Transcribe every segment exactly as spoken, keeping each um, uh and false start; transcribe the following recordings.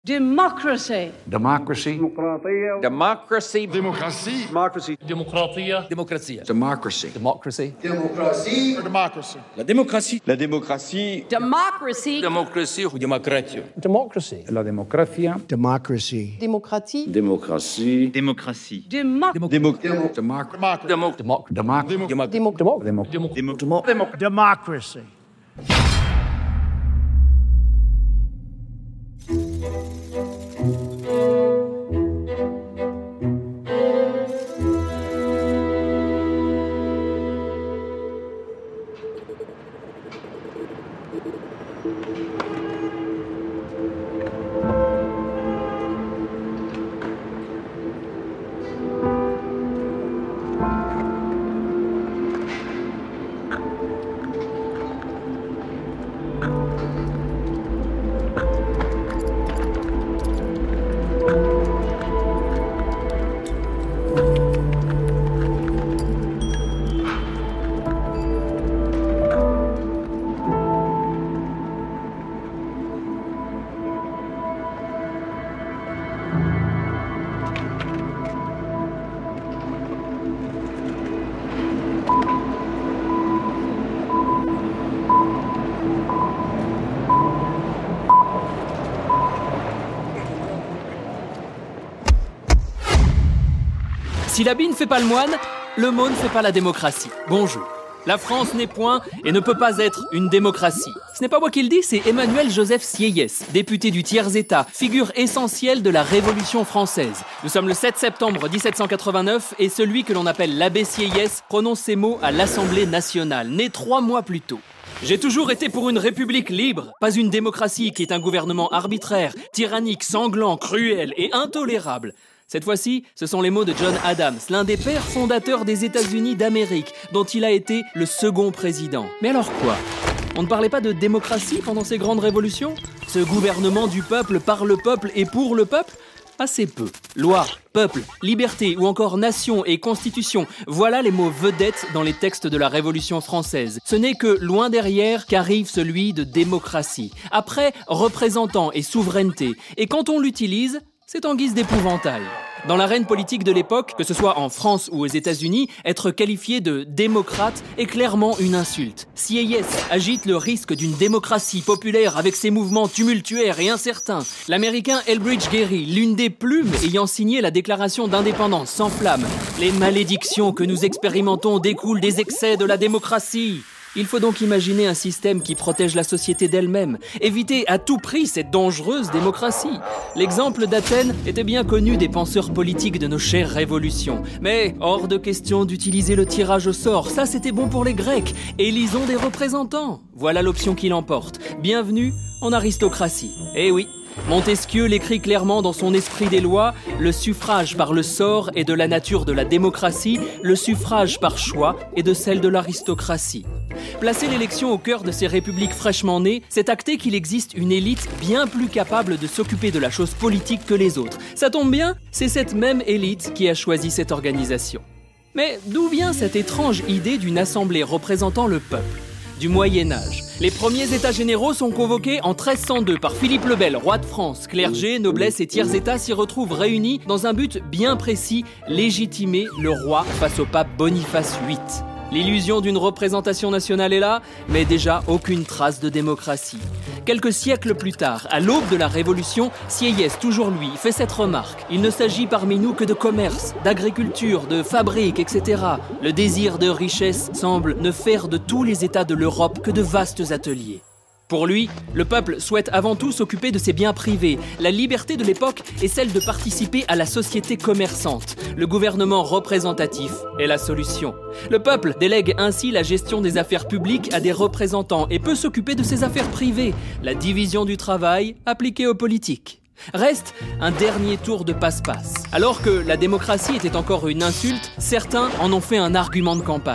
Democracy. Democracy. Democracy. Democratie. Democracy. Democratia. Democratia. Democracy. Democracy. Démocratie. Democracy. La démocratie. La démocratie. Democracy. Démocratie ou démocratie. Democracy. La democracia. Democracy. Démocratie. Démocratie. Démocratie. Democ. Démo- Democ. Democ- Democ. Democ. Democ. Democ. Democ. Democ- Democ. Democracy. Si l'habit ne fait pas le moine, le mot ne fait pas la démocratie. Bonjour. La France n'est point et ne peut pas être une démocratie. Ce n'est pas moi qui le dis, c'est Emmanuel Joseph Sieyès, député du tiers-État, figure essentielle de la Révolution française. Nous sommes le sept septembre dix-sept cent quatre-vingt-neuf et celui que l'on appelle l'abbé Sieyès prononce ces mots à l'Assemblée nationale, né trois mois plus tôt. J'ai toujours été pour une république libre, pas une démocratie qui est un gouvernement arbitraire, tyrannique, sanglant, cruel et intolérable. Cette fois-ci, ce sont les mots de John Adams, l'un des pères fondateurs des États-Unis d'Amérique, dont il a été le second président. Mais alors quoi ? On ne parlait pas de démocratie pendant ces grandes révolutions ? Ce gouvernement du peuple, par le peuple et pour le peuple ? Assez peu. Loi, peuple, liberté ou encore nation et constitution, voilà les mots vedettes dans les textes de la Révolution française. Ce n'est que loin derrière qu'arrive celui de démocratie. Après, représentant et souveraineté. Et quand on l'utilise, c'est en guise d'épouvantail. Dans l'arène politique de l'époque, que ce soit en France ou aux États-Unis, être qualifié de démocrate est clairement une insulte. Sieyès agite le risque d'une démocratie populaire avec ses mouvements tumultuaires et incertains. L'américain Elbridge Gerry, l'une des plumes ayant signé la déclaration d'indépendance, s'enflamme. Les malédictions que nous expérimentons découlent des excès de la démocratie. Il faut donc imaginer un système qui protège la société d'elle-même, éviter à tout prix cette dangereuse démocratie. L'exemple d'Athènes était bien connu des penseurs politiques de nos chères révolutions. Mais hors de question d'utiliser le tirage au sort, ça c'était bon pour les Grecs. Élisons des représentants. Voilà l'option qui l'emporte. Bienvenue en aristocratie. Eh oui, Montesquieu l'écrit clairement dans son Esprit des lois, le suffrage par le sort est de la nature de la démocratie, le suffrage par choix est de celle de l'aristocratie. Placer l'élection au cœur de ces républiques fraîchement nées, c'est acter qu'il existe une élite bien plus capable de s'occuper de la chose politique que les autres. Ça tombe bien, c'est cette même élite qui a choisi cette organisation. Mais d'où vient cette étrange idée d'une assemblée représentant le peuple ? Du Moyen-Âge. Les premiers états généraux sont convoqués en treize cent deux par Philippe le Bel, roi de France. Clergé, noblesse et tiers-état s'y retrouvent réunis dans un but bien précis, légitimer le roi face au pape Boniface huit. L'illusion d'une représentation nationale est là, mais déjà aucune trace de démocratie. Quelques siècles plus tard, à l'aube de la Révolution, Sieyès, toujours lui, fait cette remarque. Il ne s'agit parmi nous que de commerce, d'agriculture, de fabrique, et cetera. Le désir de richesse semble ne faire de tous les États de l'Europe que de vastes ateliers. Pour lui, le peuple souhaite avant tout s'occuper de ses biens privés. La liberté de l'époque est celle de participer à la société commerçante. Le gouvernement représentatif est la solution. Le peuple délègue ainsi la gestion des affaires publiques à des représentants et peut s'occuper de ses affaires privées. La division du travail appliquée aux politiques. Reste un dernier tour de passe-passe. Alors que la démocratie était encore une insulte, certains en ont fait un argument de campagne.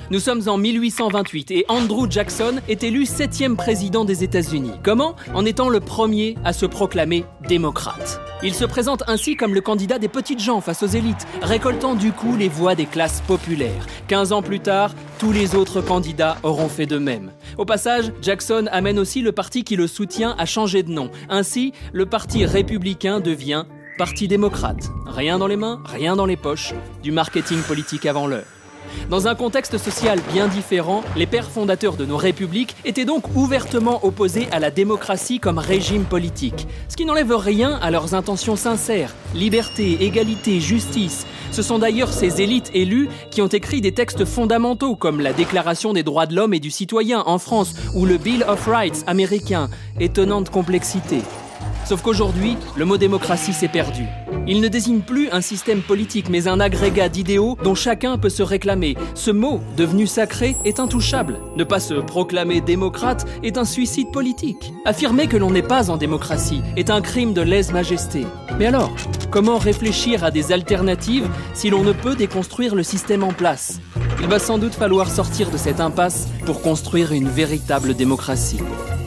Nous sommes en mille huit cent vingt-huit et Andrew Jackson est élu septième président des États-Unis. Comment ? En étant le premier à se proclamer démocrate. Il se présente ainsi comme le candidat des petites gens face aux élites, récoltant du coup les voix des classes populaires. quinze ans plus tard, tous les autres candidats auront fait de même. Au passage, Jackson amène aussi le parti qui le soutient à changer de nom. Ainsi, le parti républicain devient Parti démocrate. Rien dans les mains, rien dans les poches, du marketing politique avant l'heure. Dans un contexte social bien différent, les pères fondateurs de nos républiques étaient donc ouvertement opposés à la démocratie comme régime politique. Ce qui n'enlève rien à leurs intentions sincères. Liberté, égalité, justice. Ce sont d'ailleurs ces élites élues qui ont écrit des textes fondamentaux comme la Déclaration des droits de l'homme et du citoyen en France ou le Bill of Rights américain. Étonnante complexité. Sauf qu'aujourd'hui, le mot démocratie s'est perdu. Il ne désigne plus un système politique, mais un agrégat d'idéaux dont chacun peut se réclamer. Ce mot, devenu sacré, est intouchable. Ne pas se proclamer démocrate est un suicide politique. Affirmer que l'on n'est pas en démocratie est un crime de lèse-majesté. Mais alors, comment réfléchir à des alternatives si l'on ne peut déconstruire le système en place ? Il va sans doute falloir sortir de cette impasse pour construire une véritable démocratie.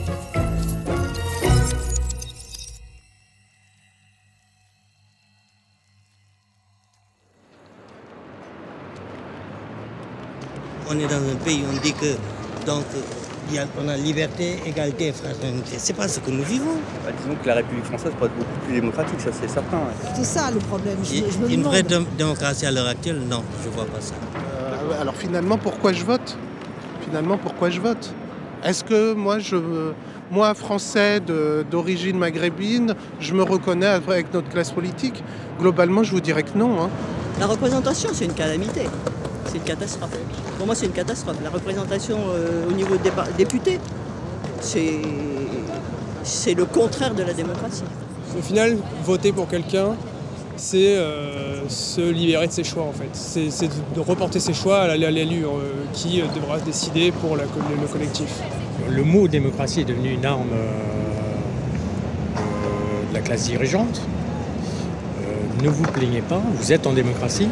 On est dans un pays où on dit que donc il y a, on a liberté, égalité et fraternité. C'est pas ce que nous vivons. Bah, disons que la République française pourrait être beaucoup plus démocratique, ça c'est certain. Ouais. C'est ça le problème. Je, Et, je me une demande. vraie dé- démocratie à l'heure actuelle, non, je vois pas ça. Euh, alors finalement, pourquoi je vote ? Finalement, pourquoi je vote ? Est-ce que moi, je, moi français de, d'origine maghrébine, je me reconnais avec notre classe politique ? Globalement, je vous dirais que non. Hein. La représentation, c'est une calamité. C'est une catastrophe. Pour moi, c'est une catastrophe. La représentation euh, au niveau des dépa- députés, c'est, c'est le contraire de la démocratie. Au final, voter pour quelqu'un, c'est euh, se libérer de ses choix en fait. C'est, c'est de reporter ses choix à l'élu euh, qui devra décider pour la, le collectif. Le mot démocratie est devenu une arme euh, euh, de la classe dirigeante. Euh, ne vous plaignez pas, vous êtes en démocratie.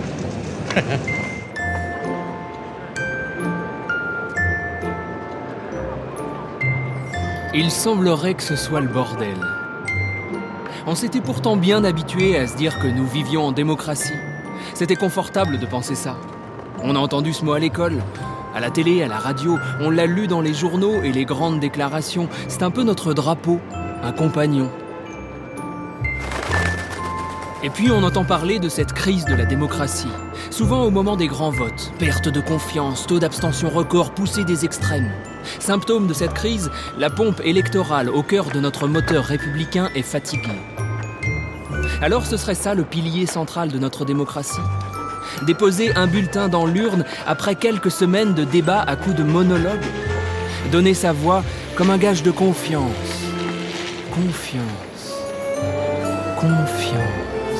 Il semblerait que ce soit le bordel. On s'était pourtant bien habitué à se dire que nous vivions en démocratie. C'était confortable de penser ça. On a entendu ce mot à l'école, à la télé, à la radio, on l'a lu dans les journaux et les grandes déclarations. C'est un peu notre drapeau, un compagnon. Et puis on entend parler de cette crise de la démocratie, souvent au moment des grands votes. Perte de confiance, taux d'abstention record, poussée des extrêmes. Symptôme de cette crise, la pompe électorale au cœur de notre moteur républicain est fatiguée. Alors ce serait ça le pilier central de notre démocratie ? Déposer un bulletin dans l'urne après quelques semaines de débats à coups de monologues ? Donner sa voix comme un gage de confiance. Confiance. Confiance.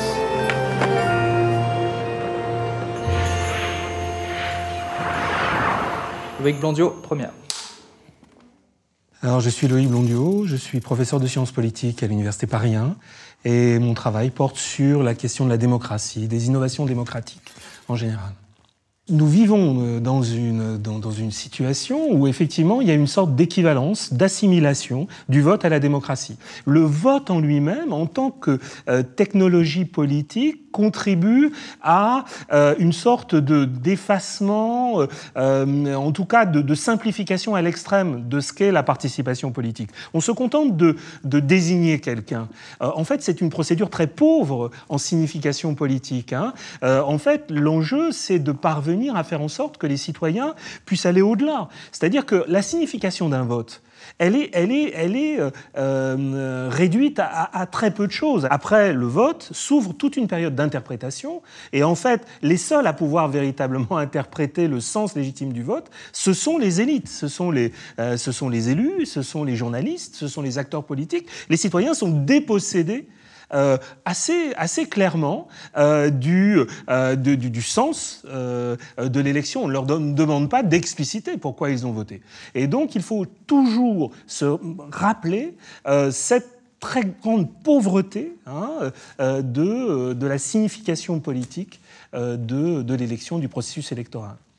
Loïc Blondiot, première. Alors, je suis Loïc Blondiot, je suis professeur de sciences politiques à l'Université Paris un et mon travail porte sur la question de la démocratie, des innovations démocratiques en général. Nous vivons dans une, dans, dans une situation où effectivement il y a une sorte d'équivalence, d'assimilation du vote à la démocratie. Le vote en lui-même, en tant que euh, technologie politique, contribue à euh, une sorte de d'effacement, euh, en tout cas de, de simplification à l'extrême de ce qu'est la participation politique. On se contente de, de désigner quelqu'un. Euh, en fait, c'est une procédure très pauvre en signification politique. Hein. Euh, en fait, l'enjeu, c'est de parvenir à faire en sorte que les citoyens puissent aller au-delà. C'est-à-dire que la signification d'un vote, elle est, elle est, elle est euh, euh, réduite à, à, à très peu de choses. Après le vote, s'ouvre toute une période d'interprétation, et en fait, les seuls à pouvoir véritablement interpréter le sens légitime du vote, ce sont les élites, ce sont les, euh, ce sont les élus, ce sont les journalistes, ce sont les acteurs politiques. Les citoyens sont dépossédés Euh, assez, assez clairement euh, du, euh, de, du, du sens euh, de l'élection. On ne leur donne, demande pas d'expliciter pourquoi ils ont voté. Et donc, il faut toujours se rappeler euh, cette très grande pauvreté hein, euh, de, de la signification politique euh, de, de l'élection, du processus électoral.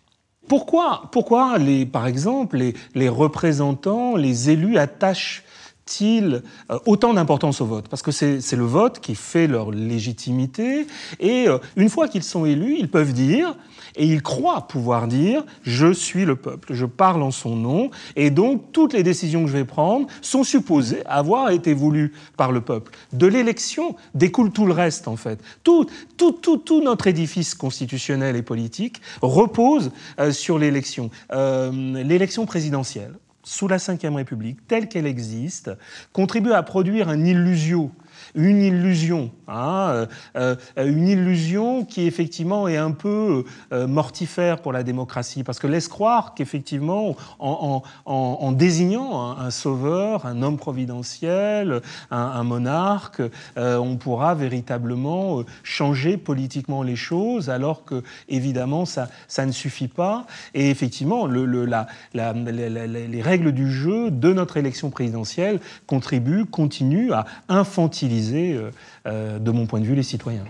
pourquoi, pourquoi les, par exemple, les, les représentants, les élus attachent ils autant d'importance au vote, parce que c'est, c'est le vote qui fait leur légitimité, et euh, une fois qu'ils sont élus, ils peuvent dire, et ils croient pouvoir dire, je suis le peuple, je parle en son nom, et donc toutes les décisions que je vais prendre sont supposées avoir été voulues par le peuple. De l'élection découle tout le reste, en fait. Tout, tout, tout, tout notre édifice constitutionnel et politique repose euh, sur l'élection. Euh, l'élection présidentielle, sous la cinquième République, telle qu'elle existe, contribue à produire une illusion, une illusion, hein, euh, une illusion qui effectivement est un peu euh, mortifère pour la démocratie, parce que laisse croire qu'effectivement, en, en, en désignant un, un sauveur, un homme providentiel, un, un monarque, euh, on pourra véritablement changer politiquement les choses, alors que évidemment ça, ça ne suffit pas. Et effectivement, le, le, la, la, la, la, les règles du jeu de notre élection présidentielle contribuent, continuent à infantiliser Euh, euh, de mon point de vue, les citoyens.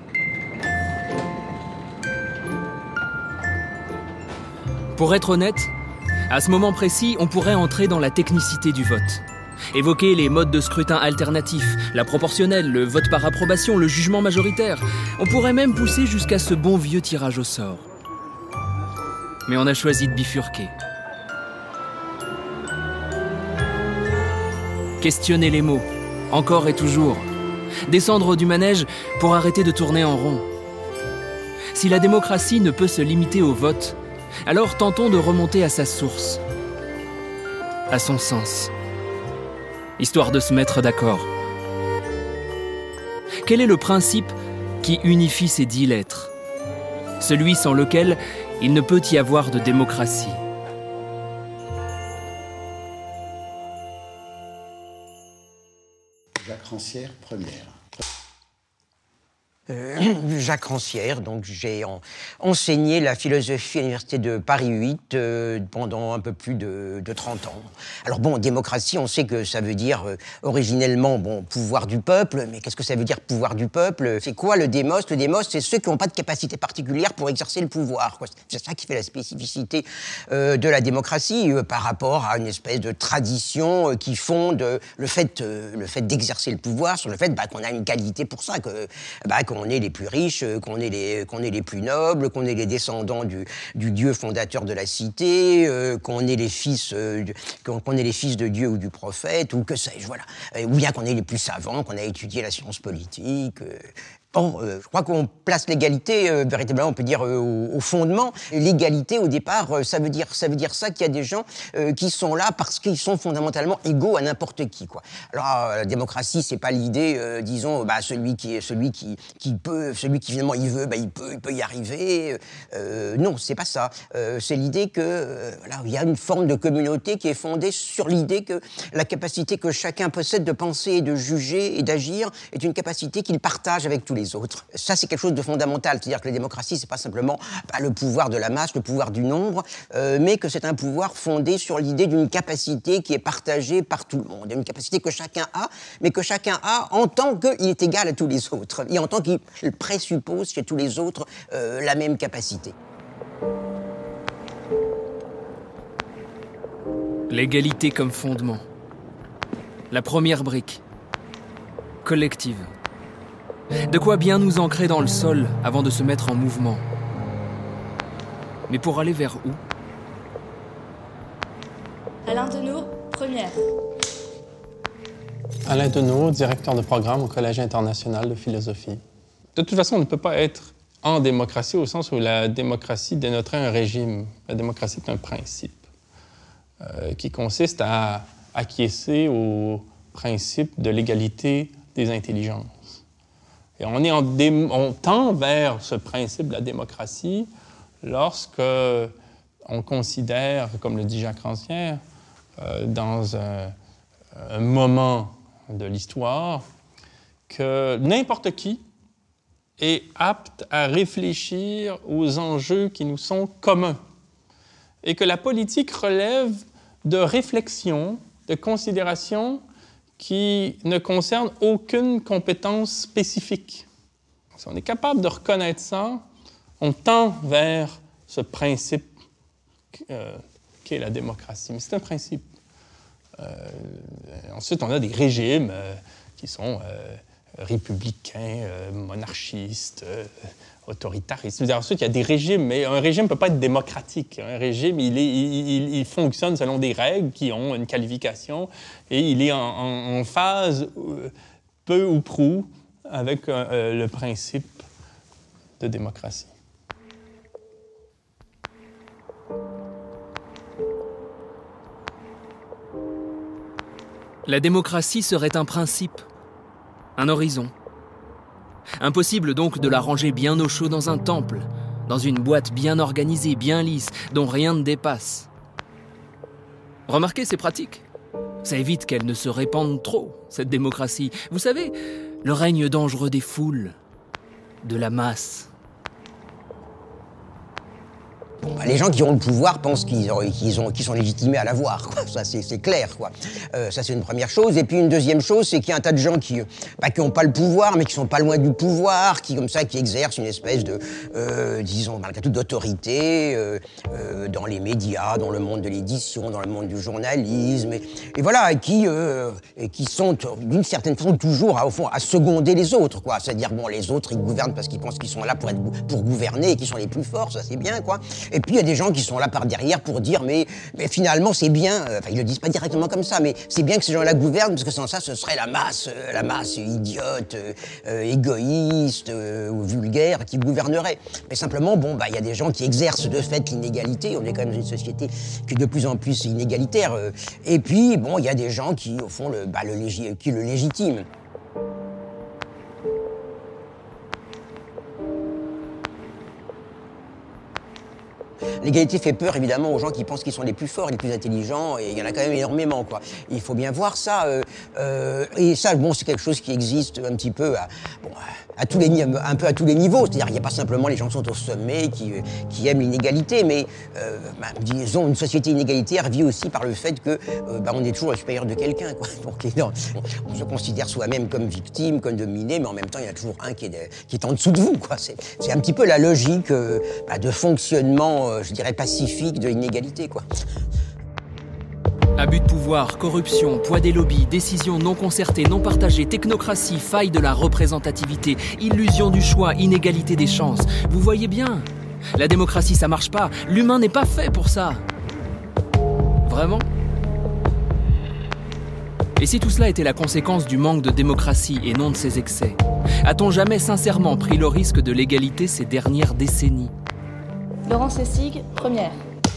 Pour être honnête, à ce moment précis, on pourrait entrer dans la technicité du vote. Évoquer les modes de scrutin alternatifs, la proportionnelle, le vote par approbation, le jugement majoritaire. On pourrait même pousser jusqu'à ce bon vieux tirage au sort. Mais on a choisi de bifurquer. Questionner les mots, encore et toujours. Descendre du manège pour arrêter de tourner en rond. Si la démocratie ne peut se limiter au vote, alors tentons de remonter à sa source, à son sens, histoire de se mettre d'accord. Quel est le principe qui unifie ces dix lettres? Celui sans lequel il ne peut y avoir de démocratie. Jacques Rancière, première. Euh, Jacques Rancière, donc j'ai en, enseigné la philosophie à l'université de Paris huit euh, pendant un peu plus de, de trente ans. Alors bon, démocratie, on sait que ça veut dire euh, originellement bon, pouvoir du peuple, mais qu'est-ce que ça veut dire pouvoir du peuple? C'est quoi le démos? Le démos, c'est ceux qui n'ont pas de capacité particulière pour exercer le pouvoir, quoi. C'est ça qui fait la spécificité euh, de la démocratie euh, par rapport à une espèce de tradition euh, qui fonde euh, le fait, euh, le fait d'exercer le pouvoir sur le fait bah, qu'on a une qualité pour ça, que, bah, qu'on est les plus riches, qu'on est les, qu'on est les plus nobles, qu'on est les descendants du, du Dieu fondateur de la cité, euh, qu'on est les fils, euh, qu'on, qu'on est les fils de Dieu ou du prophète, ou que sais-je, voilà. Euh, ou bien qu'on est les plus savants, qu'on a étudié la science politique. Euh, Bon, euh, je crois qu'on place l'égalité, euh, véritablement, on peut dire, euh, au, au fondement. L'égalité, au départ, euh, ça veut dire ça veut dire ça qu'il y a des gens euh, qui sont là parce qu'ils sont fondamentalement égaux à n'importe qui, quoi. Alors, euh, la démocratie, c'est pas l'idée, euh, disons, bah, celui qui, celui qui, qui peut, celui qui finalement il veut, bah, il peut, il peut y arriver. Euh, non, c'est pas ça. Euh, c'est l'idée que, euh, voilà, il y a une forme de communauté qui est fondée sur l'idée que la capacité que chacun possède de penser et de juger et d'agir est une capacité qu'il partage avec tous les les autres. Ça, c'est quelque chose de fondamental. C'est-à-dire que la démocratie, c'est pas simplement bah, le pouvoir de la masse, le pouvoir du nombre, euh, mais que c'est un pouvoir fondé sur l'idée d'une capacité qui est partagée par tout le monde. Une capacité que chacun a, mais que chacun a en tant qu'il est égal à tous les autres. Et en tant qu'il présuppose chez tous les autres euh, la même capacité. L'égalité comme fondement. La première brique. Collective. De quoi bien nous ancrer dans le sol avant de se mettre en mouvement. Mais pour aller vers où? Alain Deneau, première. Alain Deneau, directeur de programme au Collège international de philosophie. De toute façon, on ne peut pas être en démocratie au sens où la démocratie dénoterait un régime. La démocratie est un principe euh, qui consiste à acquiescer au principe de l'égalité des intelligences. Et on, est en dé... on tend vers ce principe de la démocratie lorsque on considère, comme le dit Jacques Rancière, euh, dans un, un moment de l'histoire, que n'importe qui est apte à réfléchir aux enjeux qui nous sont communs et que la politique relève de réflexions, de considérations qui ne concerne aucune compétence spécifique. Si on est capable de reconnaître ça, on tend vers ce principe euh, qu'est la démocratie. Mais c'est un principe. Euh, ensuite, on a des régimes euh, qui sont euh, républicains, euh, monarchistes, euh, autoritaristes. Ensuite, il y a des régimes, mais un régime ne peut pas être démocratique. Un régime, il, est, il, il fonctionne selon des règles qui ont une qualification et il est en, en, en phase euh, peu ou prou avec euh, le principe de démocratie. La démocratie serait un principe, un horizon. Impossible donc de la ranger bien au chaud dans un temple, dans une boîte bien organisée, bien lisse, dont rien ne dépasse. Remarquez, c'est pratique. Ça évite qu'elle ne se répande trop, cette démocratie. Vous savez, le règne dangereux des foules, de la masse. Bon, bah, les gens qui ont le pouvoir pensent qu'ils, ont, qu'ils, ont, qu'ils sont légitimés à l'avoir, quoi. Ça, c'est, c'est clair, quoi. Euh, ça, c'est une première chose. Et puis, une deuxième chose, c'est qu'il y a un tas de gens qui bah, qui n'ont pas le pouvoir, mais qui sont pas loin du pouvoir, qui, comme ça, qui exercent une espèce de, euh, disons, malgré tout, d'autorité euh, euh, dans les médias, dans le monde de l'édition, dans le monde du journalisme, et, et voilà, et qui, euh, et qui sont, d'une certaine façon, toujours, à, au fond, à seconder les autres, quoi. C'est-à-dire, bon, les autres, ils gouvernent parce qu'ils pensent qu'ils sont là pour, être, pour gouverner et qu'ils sont les plus forts, ça, c'est bien, quoi. Et puis, il y a des gens qui sont là par derrière pour dire mais, mais finalement, c'est bien, euh, enfin, ils le disent pas directement comme ça, mais c'est bien que ces gens-là gouvernent, parce que sans ça, ce serait la masse, euh, la masse idiote, euh, euh, égoïste euh, ou vulgaire qui gouvernerait. Mais simplement, bon, bah, il y a des gens qui exercent de fait l'inégalité. On est quand même dans une société qui est de plus en plus inégalitaire. Euh, et puis, bon, il y a des gens qui, au fond, le, bah, le, légi- qui le légitiment. L'égalité fait peur, évidemment, aux gens qui pensent qu'ils sont les plus forts, les plus intelligents, et il y en a quand même énormément, quoi. Il faut bien voir ça. Euh, euh, et ça, bon, c'est quelque chose qui existe un petit peu à, bon, à tous les, un peu à tous les niveaux. C'est-à-dire qu'il n'y a pas simplement les gens qui sont au sommet, qui, qui aiment l'inégalité, mais, euh, bah, disons, une société inégalitaire vit aussi par le fait que euh, bah, on est toujours le supérieur de quelqu'un, quoi. Donc, non, on, on se considère soi-même comme victime, comme dominé, mais en même temps, il y en a toujours un qui est, de, qui est en dessous de vous, quoi. C'est, c'est un petit peu la logique euh, bah, de fonctionnement, euh, je dirais, pacifique de l'inégalité, quoi. Abus de pouvoir, corruption, poids des lobbies, décisions non concertées, non partagées, technocratie, faille de la représentativité, illusion du choix, inégalité des chances. Vous voyez bien, la démocratie, ça marche pas. L'humain n'est pas fait pour ça. Vraiment ? Et si tout cela était la conséquence du manque de démocratie et non de ses excès ? A-t-on jamais sincèrement pris le risque de l'égalité ces dernières décennies ? Laurence Essig, première.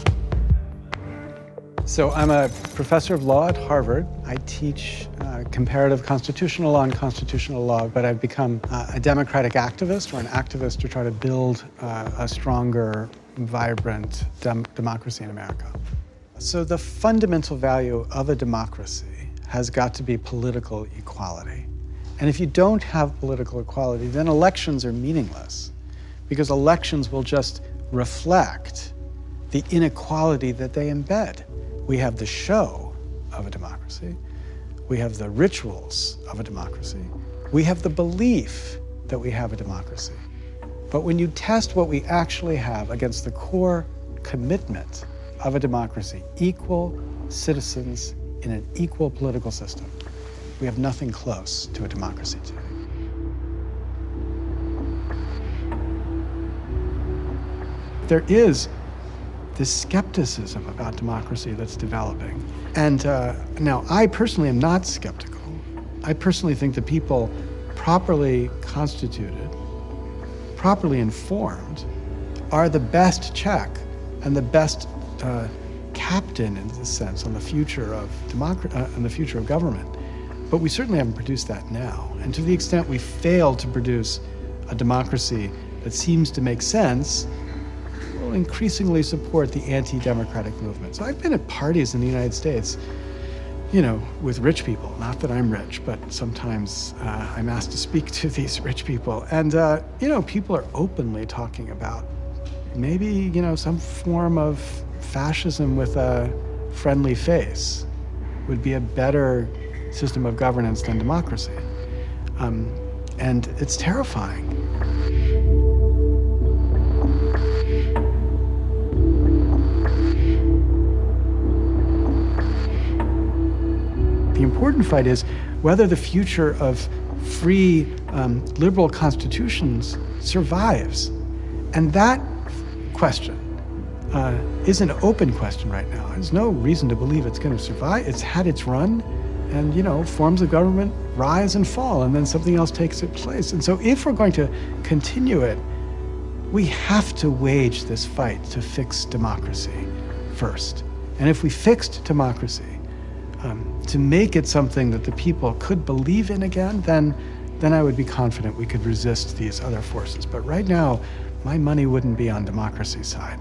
So I'm a professor of law at Harvard. I teach uh, comparative constitutional law and constitutional law, but I've become uh, a democratic activist or an activist to try to build uh, a stronger, vibrant dem- democracy in America. So the fundamental value of a democracy has got to be political equality. And if you don't have political equality, then elections are meaningless, because elections will just reflect the inequality that they embed. We have the show of a democracy. We have the rituals of a democracy. We have the belief that we have a democracy. But when you test what we actually have against the core commitment of a democracy, equal citizens in an equal political system, we have nothing close to a democracy today. There is this skepticism about democracy that's developing. And uh, now, I personally am not skeptical. I personally think that people properly constituted, properly informed, are the best check and the best uh, captain, in this sense, on the future of democracy, uh, on the future of government. But we certainly haven't produced that now. And to the extent we fail to produce a democracy that seems to make sense, will increasingly support the anti-democratic movement. So I've been at parties in the United States, you know, with rich people. Not that I'm rich, but sometimes uh, I'm asked to speak to these rich people. And, uh, you know, people are openly talking about maybe, you know, some form of fascism with a friendly face would be a better system of governance than democracy. Um, and it's terrifying. important fight is whether the future of free, um, liberal constitutions survives. And that question uh, is an open question right now. There's no reason to believe it's going to survive. It's had its run, and, you know, forms of government rise and fall, and then something else takes its place. And so if we're going to continue it, we have to wage this fight to fix democracy first. And if we fixed democracy, um, to make it something that the people could believe in again, then, then I would be confident we could resist these other forces. But right now, my money wouldn't be on democracy's side.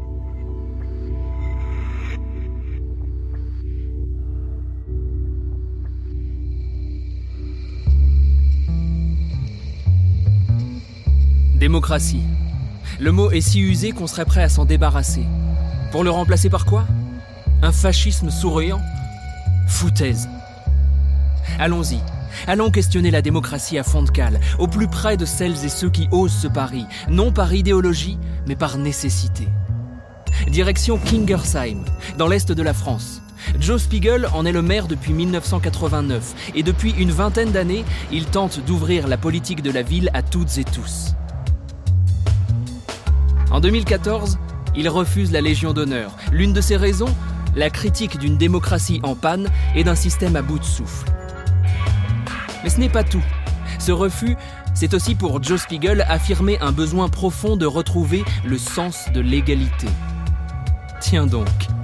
Démocratie. Le mot est si usé qu'on serait prêt à s'en débarrasser. Pour le remplacer par quoi? Un fascisme souriant? Foutaise. Allons-y. Allons questionner la démocratie à fond de cale, au plus près de celles et ceux qui osent ce pari, non par idéologie, mais par nécessité. Direction Kingersheim, dans l'est de la France. Joe Spiegel en est le maire depuis mille neuf cent quatre-vingt-neuf, et depuis une vingtaine d'années, il tente d'ouvrir la politique de la ville à toutes et tous. En deux mille quatorze, il refuse la Légion d'honneur. L'une de ses raisons, la critique d'une démocratie en panne et d'un système à bout de souffle. Mais ce n'est pas tout. Ce refus, c'est aussi pour Joe Spiegel affirmer un besoin profond de retrouver le sens de l'égalité. Tiens donc.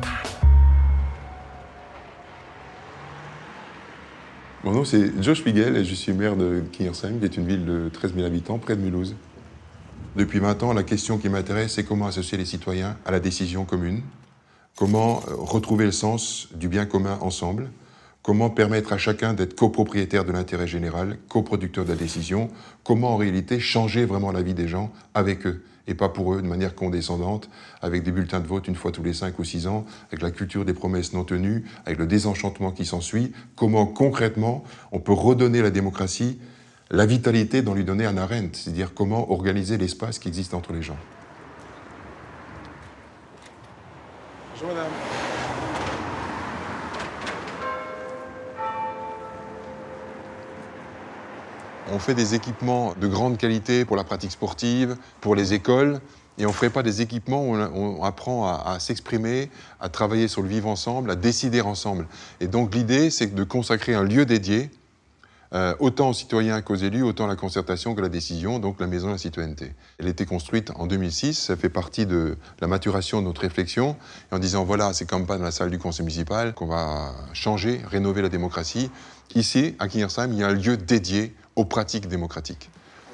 Mon nom c'est Joe Spiegel et je suis maire de Kingersheim, qui est une ville de treize mille habitants près de Mulhouse. Depuis vingt ans, la question qui m'intéresse, c'est comment associer les citoyens à la décision commune, comment retrouver le sens du bien commun ensemble, comment permettre à chacun d'être copropriétaire de l'intérêt général, coproducteur de la décision, comment en réalité changer vraiment la vie des gens avec eux, et pas pour eux de manière condescendante, avec des bulletins de vote une fois tous les cinq ou six ans, avec la culture des promesses non tenues, avec le désenchantement qui s'ensuit, comment concrètement on peut redonner la démocratie la vitalité d'en lui donner un arène, c'est-à-dire comment organiser l'espace qui existe entre les gens. Bonjour madame. On fait des équipements de grande qualité pour la pratique sportive, pour les écoles, et on ne ferait pas des équipements où on apprend à, à s'exprimer, à travailler sur le vivre ensemble, à décider ensemble. Et donc l'idée, c'est de consacrer un lieu dédié, Euh, autant aux citoyens qu'aux élus, autant à la concertation que la décision, donc la maison de la citoyenneté. Elle a été construite en deux mille six, ça fait partie de la maturation de notre réflexion, et en disant voilà, c'est comme pas dans la salle du conseil municipal qu'on va changer, rénover la démocratie. Ici, à Kingersheim, il y a un lieu dédié aux pratiques démocratiques.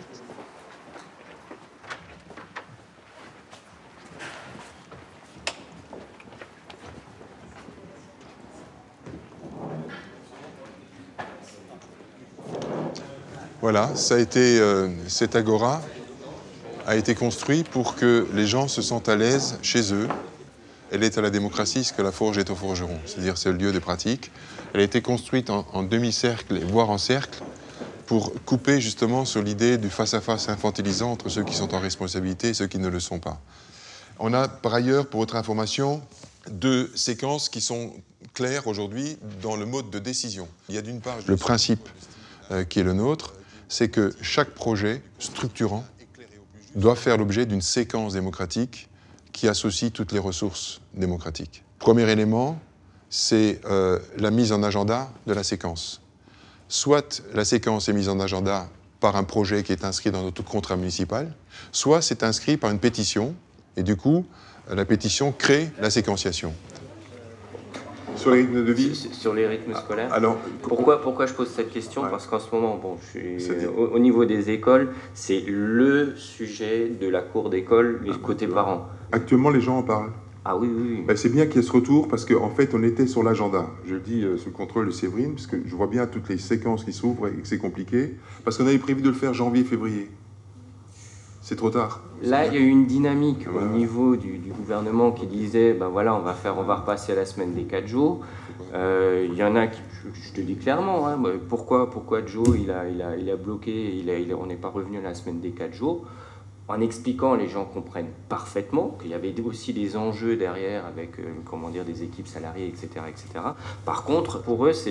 Voilà, ça a été, euh, cette agora a été construite pour que les gens se sentent à l'aise chez eux. Elle est à la démocratie ce que la forge est au forgeron, c'est-à-dire c'est le lieu de pratique. Elle a été construite en, en demi-cercle, voire en cercle, pour couper justement sur l'idée du face-à-face infantilisant entre ceux qui sont en responsabilité et ceux qui ne le sont pas. On a par ailleurs, pour votre information, deux séquences qui sont claires aujourd'hui dans le mode de décision. Il y a d'une part le principe euh, qui est le nôtre, c'est que chaque projet structurant doit faire l'objet d'une séquence démocratique qui associe toutes les ressources démocratiques. Premier élément, c'est euh, la mise en agenda de la séquence. Soit la séquence est mise en agenda par un projet qui est inscrit dans notre contrat municipal, soit c'est inscrit par une pétition, et du coup, la pétition crée la séquenciation. Sur les rythmes de vie ? Sur les rythmes scolaires. Alors, pourquoi, pourquoi je pose cette question ? Ouais. Parce qu'en ce moment, bon, je suis, au, au niveau des écoles, c'est le sujet de la cour d'école, les côtés parents. Actuellement, les gens en parlent. Ah oui, oui, oui. Ben, c'est bien qu'il y ait ce retour, parce qu'en fait, on était sur l'agenda. Je le dis euh, sous le contrôle de Séverine, parce que je vois bien toutes les séquences qui s'ouvrent et que c'est compliqué, parce qu'on avait prévu de le faire janvier-février. C'est trop tard. Là, il y a eu une dynamique au niveau du, du gouvernement qui disait, ben voilà, on va faire, on va repasser à la semaine des quatre jours. Euh, il y en a qui, je, je te dis clairement, hein, pourquoi, pourquoi Joe, il a, il a, il a bloqué, il a, il a, on n'est pas revenu à la semaine des quatre jours. En expliquant, les gens comprennent parfaitement qu'il y avait aussi des enjeux derrière avec, euh, comment dire, des équipes salariées, et cetera, et cetera. Par contre, pour eux, c'est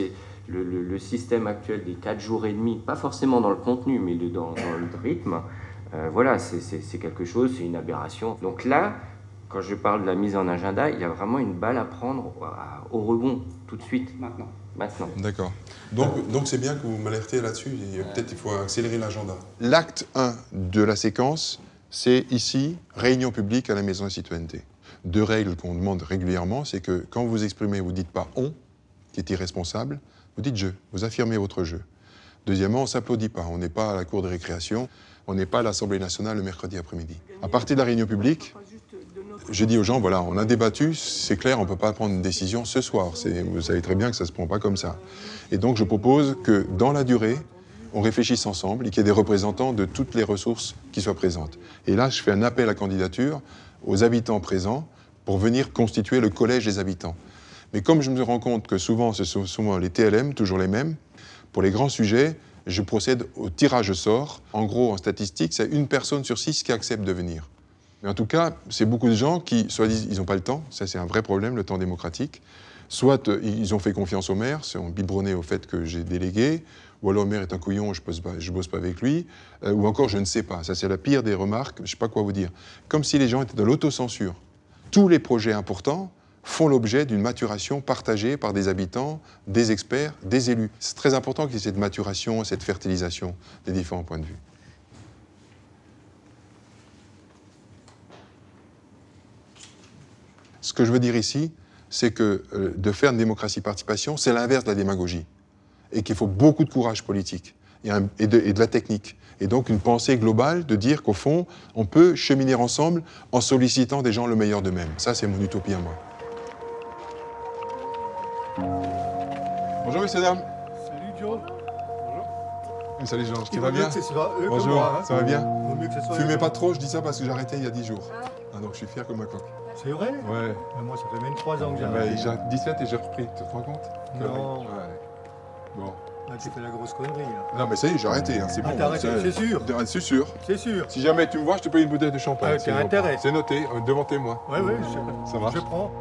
le, le, le système actuel des quatre jours et demi, pas forcément dans le contenu, mais de, dans, dans le rythme, euh, voilà, c'est quelque chose, c'est une aberration. Donc là, quand je parle de la mise en agenda, il y a vraiment une balle à prendre au rebond, tout de suite. Maintenant. Maintenant. D'accord. Donc donc c'est bien que vous m'alertez là-dessus. Peut-être qu'il faut accélérer l'agenda. L'acte un de la séquence, c'est ici, réunion publique à la Maison de la Citoyenneté. Deux règles qu'on demande régulièrement, c'est que quand vous vous exprimez, vous ne dites pas « on », qui est irresponsable, vous dites « je », vous affirmez votre « je ». Deuxièmement, on ne s'applaudit pas, on n'est pas à la cour de récréation, on n'est pas à l'Assemblée nationale le mercredi après-midi. À partir de la réunion publique, je dis aux gens, voilà, on a débattu, c'est clair, on ne peut pas prendre une décision ce soir. Vous savez très bien que ça ne se prend pas comme ça. Et donc je propose que dans la durée, on réfléchisse ensemble et qu'il y ait des représentants de toutes les ressources qui soient présentes. Et là, je fais un appel à candidature aux habitants présents pour venir constituer le collège des habitants. Mais comme je me rends compte que souvent, ce sont souvent les T L M, toujours les mêmes, pour les grands sujets, je procède au tirage au sort. En gros, en statistique, c'est une personne sur six qui accepte de venir. Mais en tout cas, c'est beaucoup de gens qui, soit disent, ils n'ont pas le temps, ça c'est un vrai problème, le temps démocratique, soit euh, ils ont fait confiance au maire, sont biberonnés au fait que j'ai délégué, ou alors le maire est un couillon, je ne bosse pas avec lui, euh, ou encore je ne sais pas. Ça c'est la pire des remarques, je ne sais pas quoi vous dire. Comme si les gens étaient dans l'autocensure. Tous les projets importants font l'objet d'une maturation partagée par des habitants, des experts, des élus. C'est très important qu'il y ait cette maturation, cette fertilisation des différents points de vue. Ce que je veux dire ici, c'est que euh, de faire une démocratie-participation, c'est l'inverse de la démagogie. Et qu'il faut beaucoup de courage politique et, un, et, de, et de la technique. Et donc une pensée globale de dire qu'au fond, on peut cheminer ensemble en sollicitant des gens le meilleur d'eux-mêmes. Ça, c'est mon utopie à moi. Bonjour, messieurs, dames. Salut, Joe. Bonjour. Salut, Georges. Tu Il vas bien? Que ce soit eux Bonjour, moi, hein. ça va bien? Vaut mieux que ce soit Fumez eux pas trop, je dis ça parce que j'ai arrêté il y a dix jours. Ah, donc je suis fier comme un coq. C'est vrai? Ouais. Mais moi, ça fait même trois ans que j'ai Ah, arrêté. J'ai dix-sept et j'ai repris, tu te rends compte? Non. Ouais. Bon. Là, tu fais la grosse connerie, là. Non, mais ça y est, j'ai arrêté, hein, c'est Ah, bon. t'as arrêté, c'est sûr? C'est sûr. C'est sûr. Si jamais tu me vois, je te paye une bouteille de champagne. Ah, t'as intérêt. C'est noté, euh, devant témoin. Ouais, ouais, je, ça marche. je prends.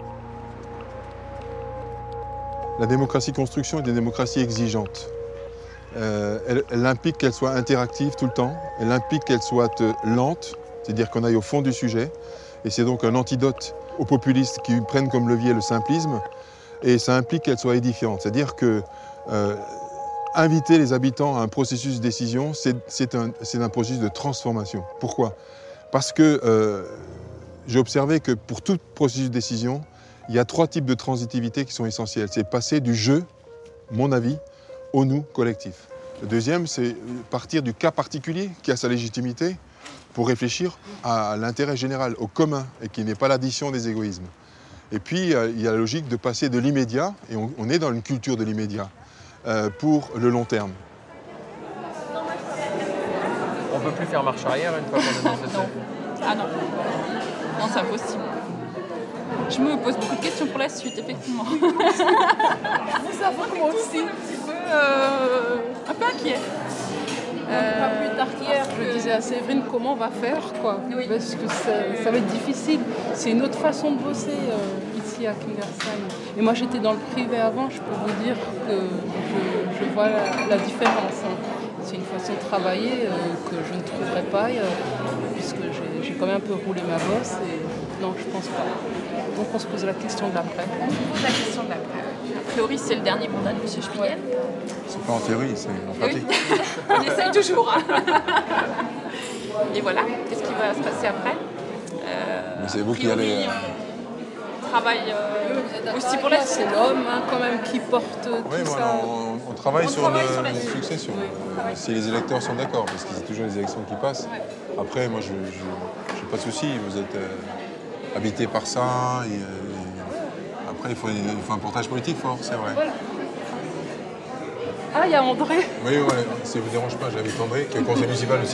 La démocratie construction est une démocratie exigeante. Euh, elle, elle implique qu'elle soit interactive tout le temps, elle implique qu'elle soit euh, lente, c'est-à-dire qu'on aille au fond du sujet, et c'est donc un antidote aux populistes qui prennent comme levier le simplisme, et ça implique qu'elle soit édifiante, c'est-à-dire que euh, inviter les habitants à un processus de décision, c'est un, un processus de transformation. Pourquoi? Parce que euh, j'ai observé que pour tout processus de décision, il y a trois types de transitivité qui sont essentiels. C'est passer du je, mon avis, au nous collectif. Le deuxième, c'est partir du cas particulier qui a sa légitimité pour réfléchir à l'intérêt général, au commun, et qui n'est pas l'addition des égoïsmes. Et puis, euh, il y a la logique de passer de l'immédiat, et on, on est dans une culture de l'immédiat, euh, pour le long terme. On ne peut plus faire marche arrière une fois qu'on est dans cette... Non. Ah non. Non, c'est impossible. Je me pose beaucoup de questions pour la suite, effectivement. Je vous avoue, moi aussi, un petit peu, euh, un peu inquiet. Euh, pas plus tard qu'hier, je disais à Séverine comment on va faire, quoi. Oui. Parce que ça, ça va être difficile. C'est une autre façon de bosser euh, ici à Kingersheim. Et moi, j'étais dans le privé avant, je peux vous dire que je, je vois la, la différence. Hein. C'est une façon de travailler euh, que je ne trouverais pas, euh, puisque j'ai quand même un peu roulé ma bosse. Et non, je pense pas. Donc on se pose la question de l'après. On se pose la question de l'après. A priori, c'est le dernier mandat de M. Spiegel. C'est pas en théorie, c'est en pratique. Oui. On essaye toujours. Et voilà, qu'est-ce qui va se passer après euh, C'est vous qui allez... On travaille euh, aussi pour la C'est l'homme hein, quand même qui porte tout oui, ça. Voilà, on, on travaille on sur travaille le, sur la la succession, euh, si les électeurs sont d'accord, parce que c'est toujours les élections qui passent. Ouais. Après, moi, je n'ai pas de souci, vous êtes euh, habité par ça, et, et après, il faut, il faut un portage politique fort, c'est vrai. Voilà. Ah, il y a André. Oui, ouais, ça ne vous dérange pas, j'invite André, qui est au conseil municipal aussi.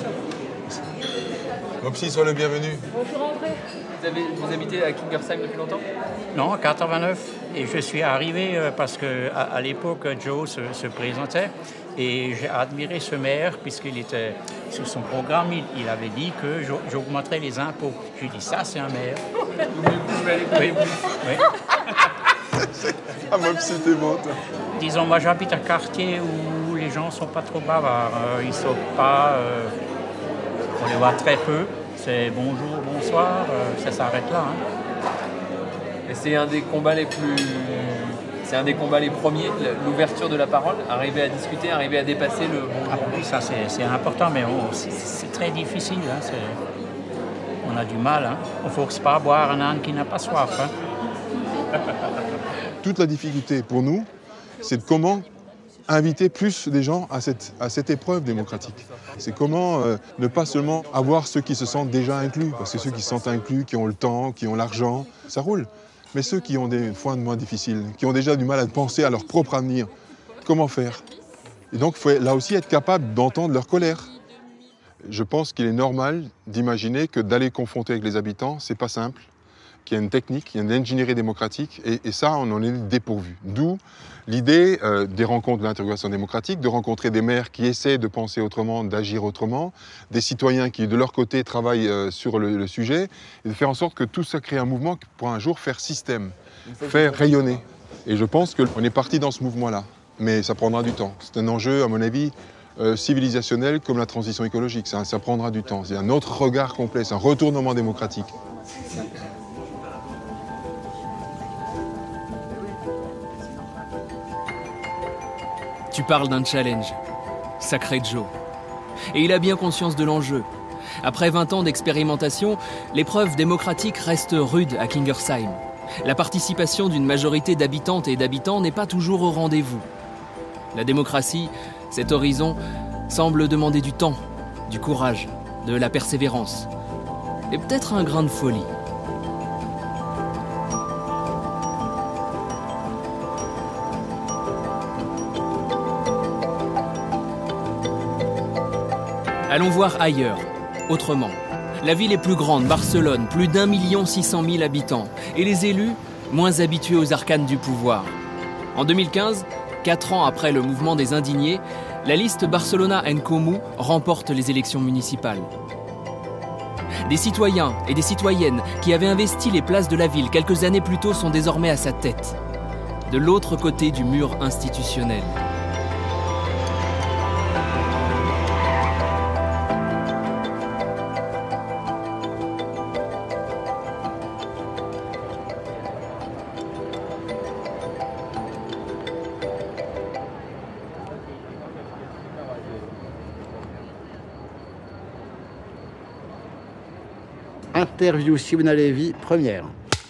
Mopsy, sois le bienvenu. Bonjour André. Vous, avez, vous habitez à Kingersheim depuis longtemps? Non, en quatre-vingt-neuf. Et je suis arrivé parce qu'à à, l'époque, Joe se, se présentait et j'ai admiré ce maire puisqu'il était sur son programme, il, il avait dit que j'augmenterais les impôts. J'ai dit ça, c'est un maire. Vous voulez aller oui, oui. Ah, Mopsy, t'es bon, toi. Disons, moi j'habite un quartier où les gens ne sont pas trop bavards. Euh, ils ne sautent pas, euh, on les voit très peu. C'est bonjour, bonsoir, euh, ça s'arrête là. Hein. Et c'est un des combats les plus... C'est un des combats les premiers, l'ouverture de la parole, arriver à discuter, arriver à dépasser le bonjour. Ah, oui, ça c'est important, mais oh, c'est très difficile. Hein, on a du mal. Hein. On ne force pas à boire un âne qui n'a pas soif. Hein. Toute la difficulté pour nous, c'est de comment inviter plus des gens à cette, à cette épreuve démocratique. C'est comment euh, ne pas seulement avoir ceux qui se sentent déjà inclus, parce que ceux qui se sentent inclus, qui ont le temps, qui ont l'argent, ça roule. Mais ceux qui ont des points de moins difficiles, qui ont déjà du mal à penser à leur propre avenir, comment faire? Et donc il faut là aussi être capable d'entendre leur colère. Je pense qu'il est normal d'imaginer que d'aller confronter avec les habitants, c'est pas simple, qu'il y a une technique, il y a une ingénierie démocratique, et, et ça, on en est dépourvu. D'où l'idée euh, des rencontres de l'interrogation démocratique, de rencontrer des maires qui essaient de penser autrement, d'agir autrement, des citoyens qui, de leur côté, travaillent euh, sur le, le sujet, et de faire en sorte que tout ça crée un mouvement pour un jour faire système, faire rayonner. Et je pense qu'on est parti dans ce mouvement-là, mais ça prendra du temps. C'est un enjeu, à mon avis, euh, civilisationnel comme la transition écologique. Ça, ça prendra du temps. C'est un autre regard complet, c'est un retournement démocratique. Tu parles d'un challenge. Sacré Joe. Et il a bien conscience de l'enjeu. Après vingt ans d'expérimentation, l'épreuve démocratique reste rude à Kingersheim. La participation d'une majorité d'habitantes et d'habitants n'est pas toujours au rendez-vous. La démocratie, cet horizon, semble demander du temps, du courage, de la persévérance. Et peut-être un grain de folie. Allons voir ailleurs, autrement. La ville est plus grande, Barcelone, plus d'un million six cent mille habitants. Et les élus, moins habitués aux arcanes du pouvoir. En deux mille quinze, quatre ans après le mouvement des indignés, la liste Barcelona en Comú remporte les élections municipales. Des citoyens et des citoyennes qui avaient investi les places de la ville quelques années plus tôt sont désormais à sa tête. De l'autre côté du mur institutionnel. Interview Simona Levy, première.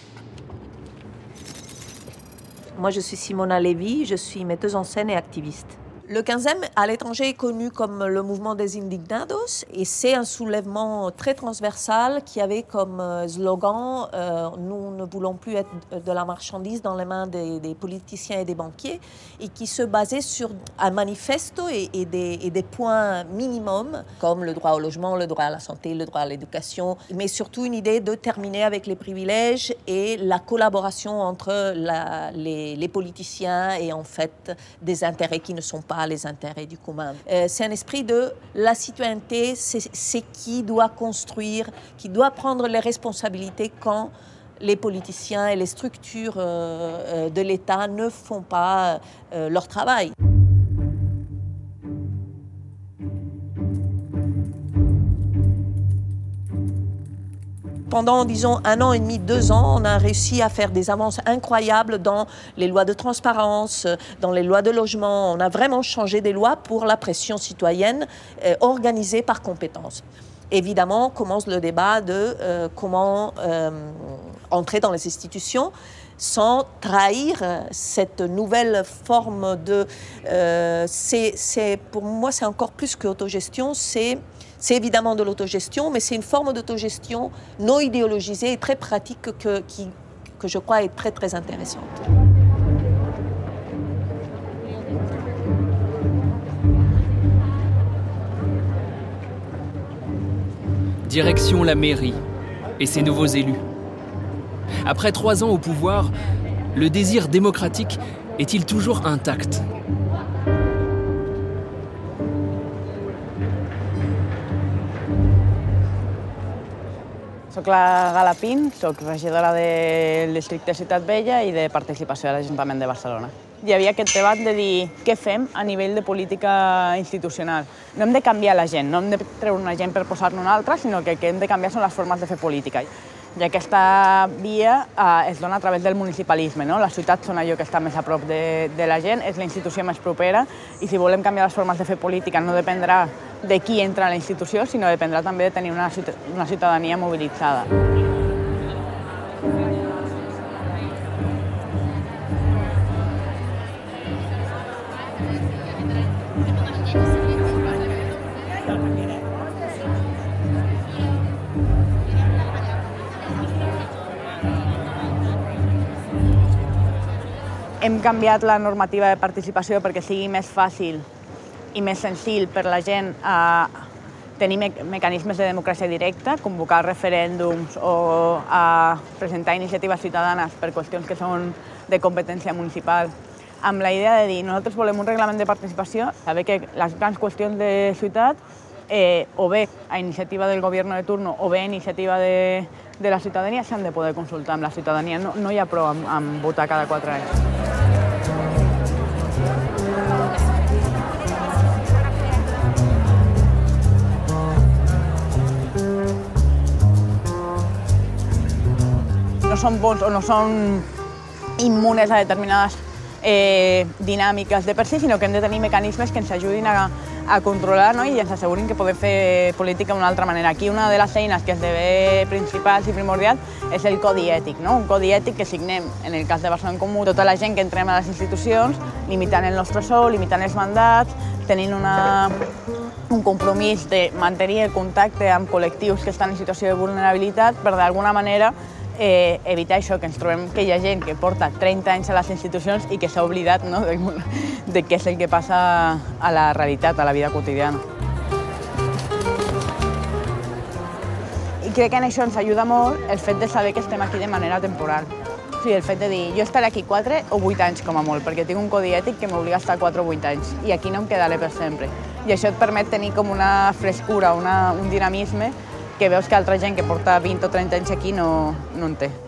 Moi, je suis Simona Levy, je suis metteuse en scène et activiste. Le quinzième à l'étranger est connu comme le mouvement des Indignados et c'est un soulèvement très transversal qui avait comme slogan euh, « Nous ne voulons plus être de la marchandise dans les mains des, des politiciens et des banquiers » et qui se basait sur un manifesto et, et, des, et des points minimums comme le droit au logement, le droit à la santé, le droit à l'éducation, mais surtout une idée de terminer avec les privilèges et la collaboration entre la, les, les politiciens et en fait des intérêts qui ne sont pas les intérêts du commun. Euh, c'est un esprit de la citoyenneté, c'est qui doit construire, qui doit prendre les responsabilités quand les politiciens et les structures euh, de l'État ne font pas euh, leur travail. Pendant, disons, un an et demi, deux ans, on a réussi à faire des avances incroyables dans les lois de transparence, dans les lois de logement. On a vraiment changé des lois pour la pression citoyenne euh, organisée par compétence. Évidemment, commence le débat de euh, comment euh, entrer dans les institutions sans trahir cette nouvelle forme de... Euh, c'est, c'est, pour moi, c'est encore plus que autogestion, c'est... C'est évidemment de l'autogestion, mais c'est une forme d'autogestion non idéologisée et très pratique que, qui, que je crois est très très intéressante. Direction la mairie et ses nouveaux élus. Après trois ans au pouvoir, le désir démocratique est-il toujours intact ? Soc la Gala Pin, soc regidora de Districte Ciutat Vella i de Participació a l'Ajuntament de Barcelona. hi havia aquest debat de dir què fem a nivell de política institucional. No hem de canviar la gent, no hem de treure una gent per posar-ne una altra, sinó que el que hem de canviar són les formes de fer política. I aquesta via eh, es dona a través del municipalisme, no? Les ciutats són allò que està més a prop de, de la gent, és la institució més propera, i si volem canviar les formes de fer política no dependrà de qui entra a la institució, sinó dependrà també de tenir una, una ciutadania mobilitzada. Hem canviat la normativa de participació perquè sigui més fàcil i més senzill per la gent a tenir me mecanismes de democràcia directa, convocar referèndums o a presentar iniciatives ciutadanes per qüestions que són de competència municipal, amb la idea de dir nosaltres volem un reglament de participació, saber que les grans qüestions de ciutat, eh, o bé a iniciativa del govern de turno o bé a iniciativa de, de la ciutadania, s'han de poder consultar amb la ciutadania. No, no hi ha prou amb, amb votar cada quatre anys. No són bons o no són immunes a determinades eh, dinàmiques de per si, sinó que hem de tenir mecanismes que ens ajudin a, a controlar, no? I ens assegurin que podem fer política d'una altra manera. Aquí una de les eines que esdevé principals i primordial és el codi ètic, no? Un codi ètic que signem, en el cas de Barcelona en Comú, tota la gent que entrem a les institucions, limitant el nostre sou, limitant els mandats, tenint una, un compromís de mantenir el contacte amb col·lectius que estan en situació de vulnerabilitat per d'alguna manera Eh, evitar això, que ens trobem que hi ha gent que porta trenta anys a les institucions i que s'ha oblidat, no?, de, de què és el que passa a la realitat, a la vida quotidiana. I crec que en això ens ajuda molt el fet de saber que estem aquí de manera temporal. O sigui, el fet de dir, jo estaré aquí quatre o vuit anys com a molt, perquè tinc un codi ètic que m'obliga a estar quatre o vuit anys, i aquí no em quedaré per sempre. I això et permet tenir com una frescura, una, un dinamisme que veus que altra gent que porta vint o trenta anys aquí no, no en té.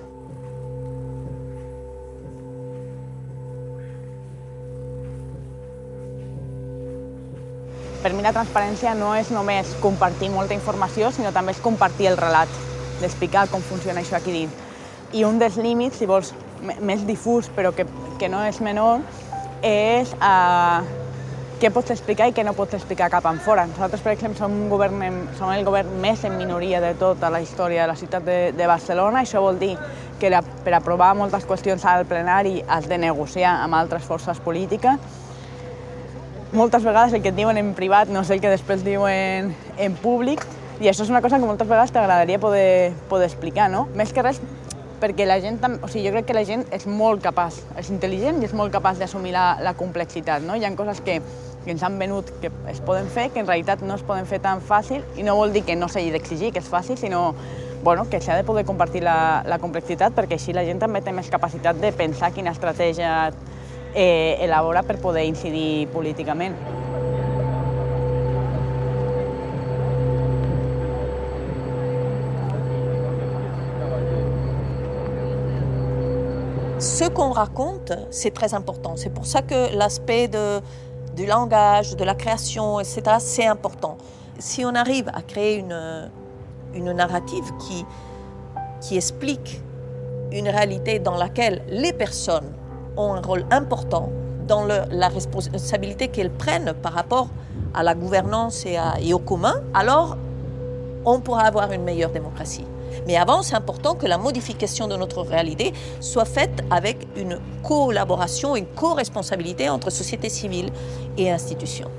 Per mi la transparència no és només compartir molta informació, sinó també és compartir el relat, d'explicar com funciona això aquí dins. I un dels límits, si vols, més difús, però que, que no és menor, és uh, què pots explicar i què no pots explicar cap enfora. Nosaltres, per exemple, som, un govern, som el govern més en minoria de tota la història de la ciutat de, de Barcelona. Això vol dir que la, per aprovar moltes qüestions al plenari has de negociar amb altres forces polítiques. Moltes vegades el que et diuen en privat no és el que després diuen en públic, i això és una cosa que moltes vegades t'agradaria poder, poder explicar, no? Més que res perquè la gent, o sigui, jo crec que la gent és molt capaç, és intel·ligent i és molt capaç d'assumir la, la complexitat, no? Hi ha coses que, que ens han venut que es poden fer, que en realitat no es poden fer tan fàcil, i no vol dir que no s'hagi d'exigir que és fàcil, sinó bueno, que s'ha de poder compartir la, la complexitat, perquè així la gent també té més capacitat de pensar quina estratègia eh, elabora per poder incidir políticament. Ce qu'on raconte, c'est très important. C'est pour ça que l'aspect de, du langage, de la création, et cetera, c'est important. Si on arrive à créer une, une narrative qui, qui explique une réalité dans laquelle les personnes ont un rôle important dans le, la responsabilité qu'elles prennent par rapport à la gouvernance et, à, et au commun, alors on pourra avoir une meilleure démocratie. Mais avant, c'est important que la modification de notre réalité soit faite avec une collaboration, une co-responsabilité entre société civile et institutions.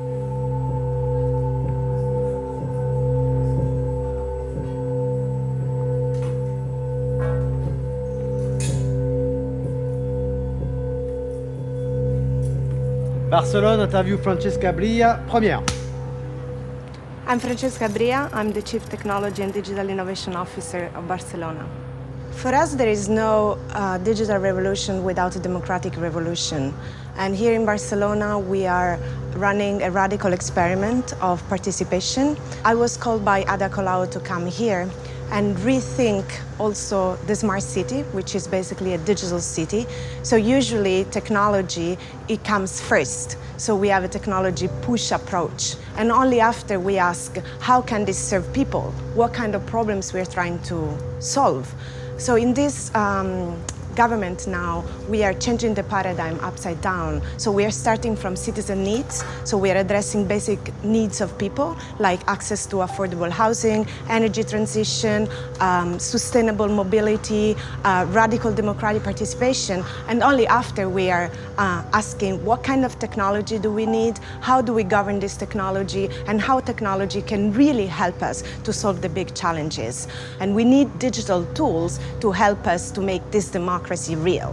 Barcelone, interview Francesca Bria, première. I'm Francesca Bria. I'm the Chief Technology and Digital Innovation Officer of Barcelona. For us, there is no uh, digital revolution without a democratic revolution. And here in Barcelona, we are running a radical experiment of participation. I was called by Ada Colau to come here and rethink also the smart city, which is basically a digital city. So usually technology, it comes first. So we have a technology push approach. And only after we ask, how can this serve people? What kind of problems we're trying to solve? So in this um, government now, we are changing the paradigm upside down. So we are starting from citizen needs. So we are addressing basic needs of people, like access to affordable housing, energy transition, um, sustainable mobility, uh, radical democratic participation. And only after we are uh, asking what kind of technology do we need, how do we govern this technology, and how technology can really help us to solve the big challenges. And we need digital tools to help us to make this democracy real.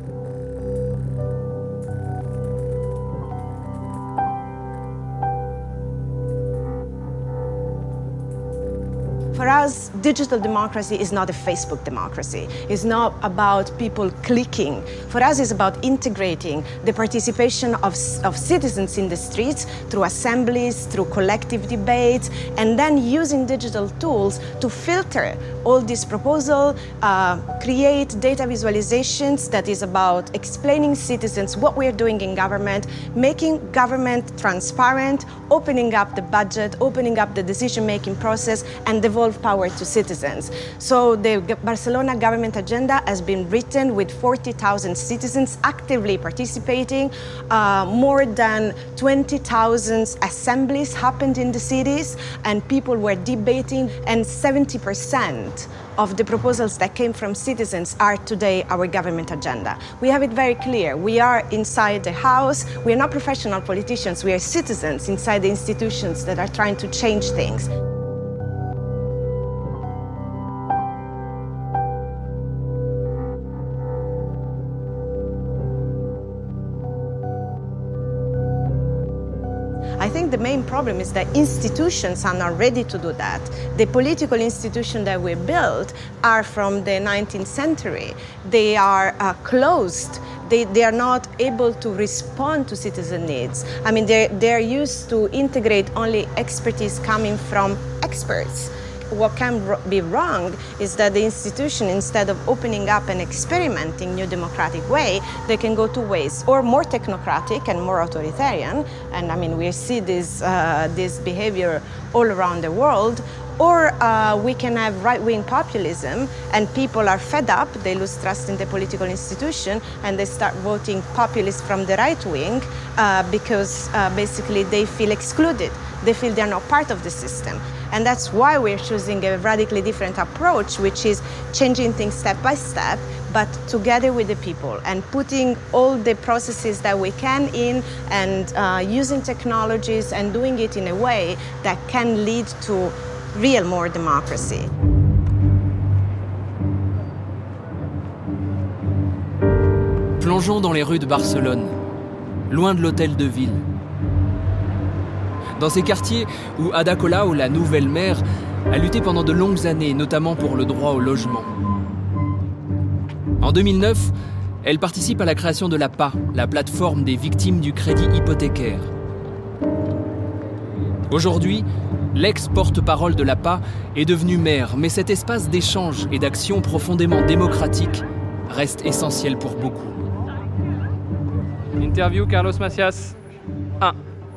For us, digital democracy is not a Facebook democracy. It's not about people clicking. For us, it's about integrating the participation of, of citizens in the streets through assemblies, through collective debates, and then using digital tools to filter all these proposals, uh, create data visualizations that is about explaining citizens what we're doing in government, making government transparent, opening up the budget, opening up the decision-making process, and devolve power to citizens. So the Barcelona government agenda has been written with forty thousand citizens actively participating. Uh, more than twenty thousand assemblies happened in the cities, and people were debating, and seventy percent of the proposals that came from citizens are today our government agenda. We have it very clear. We are inside the house. We are not professional politicians. We are citizens inside the institutions that are trying to change things. I think the main problem is that institutions are not ready to do that. The political institutions that we built are from the nineteenth century. They are uh, closed. They, they are not able to respond to citizen needs. I mean, they're, they're used to integrate only expertise coming from experts. What can be wrong is that the institution, instead of opening up and experimenting new democratic way, they can go two ways, or more technocratic and more authoritarian, and I mean we see this, uh, this behavior all around the world, or uh, we can have right-wing populism, and people are fed up, they lose trust in the political institution, and they start voting populists from the right wing uh, because uh, basically they feel excluded. They feel they're not part of the system. And that's why we're choosing a radically different approach, which is changing things step by step, but together with the people, and putting all the processes that we can in, and uh, using technologies and doing it in a way that can lead to real more democracy. Plongeons dans les rues de Barcelone, loin de l'hôtel de ville. Dans ces quartiers où Ada Colau, la nouvelle maire, a lutté pendant de longues années, notamment pour le droit au logement. En deux mille neuf, elle participe à la création de l'A P A, la plateforme des victimes du crédit hypothécaire. Aujourd'hui, l'ex-porte-parole de l'A P A est devenue maire, mais cet espace d'échange et d'action profondément démocratique reste essentiel pour beaucoup. Interview Carlos Macías. un.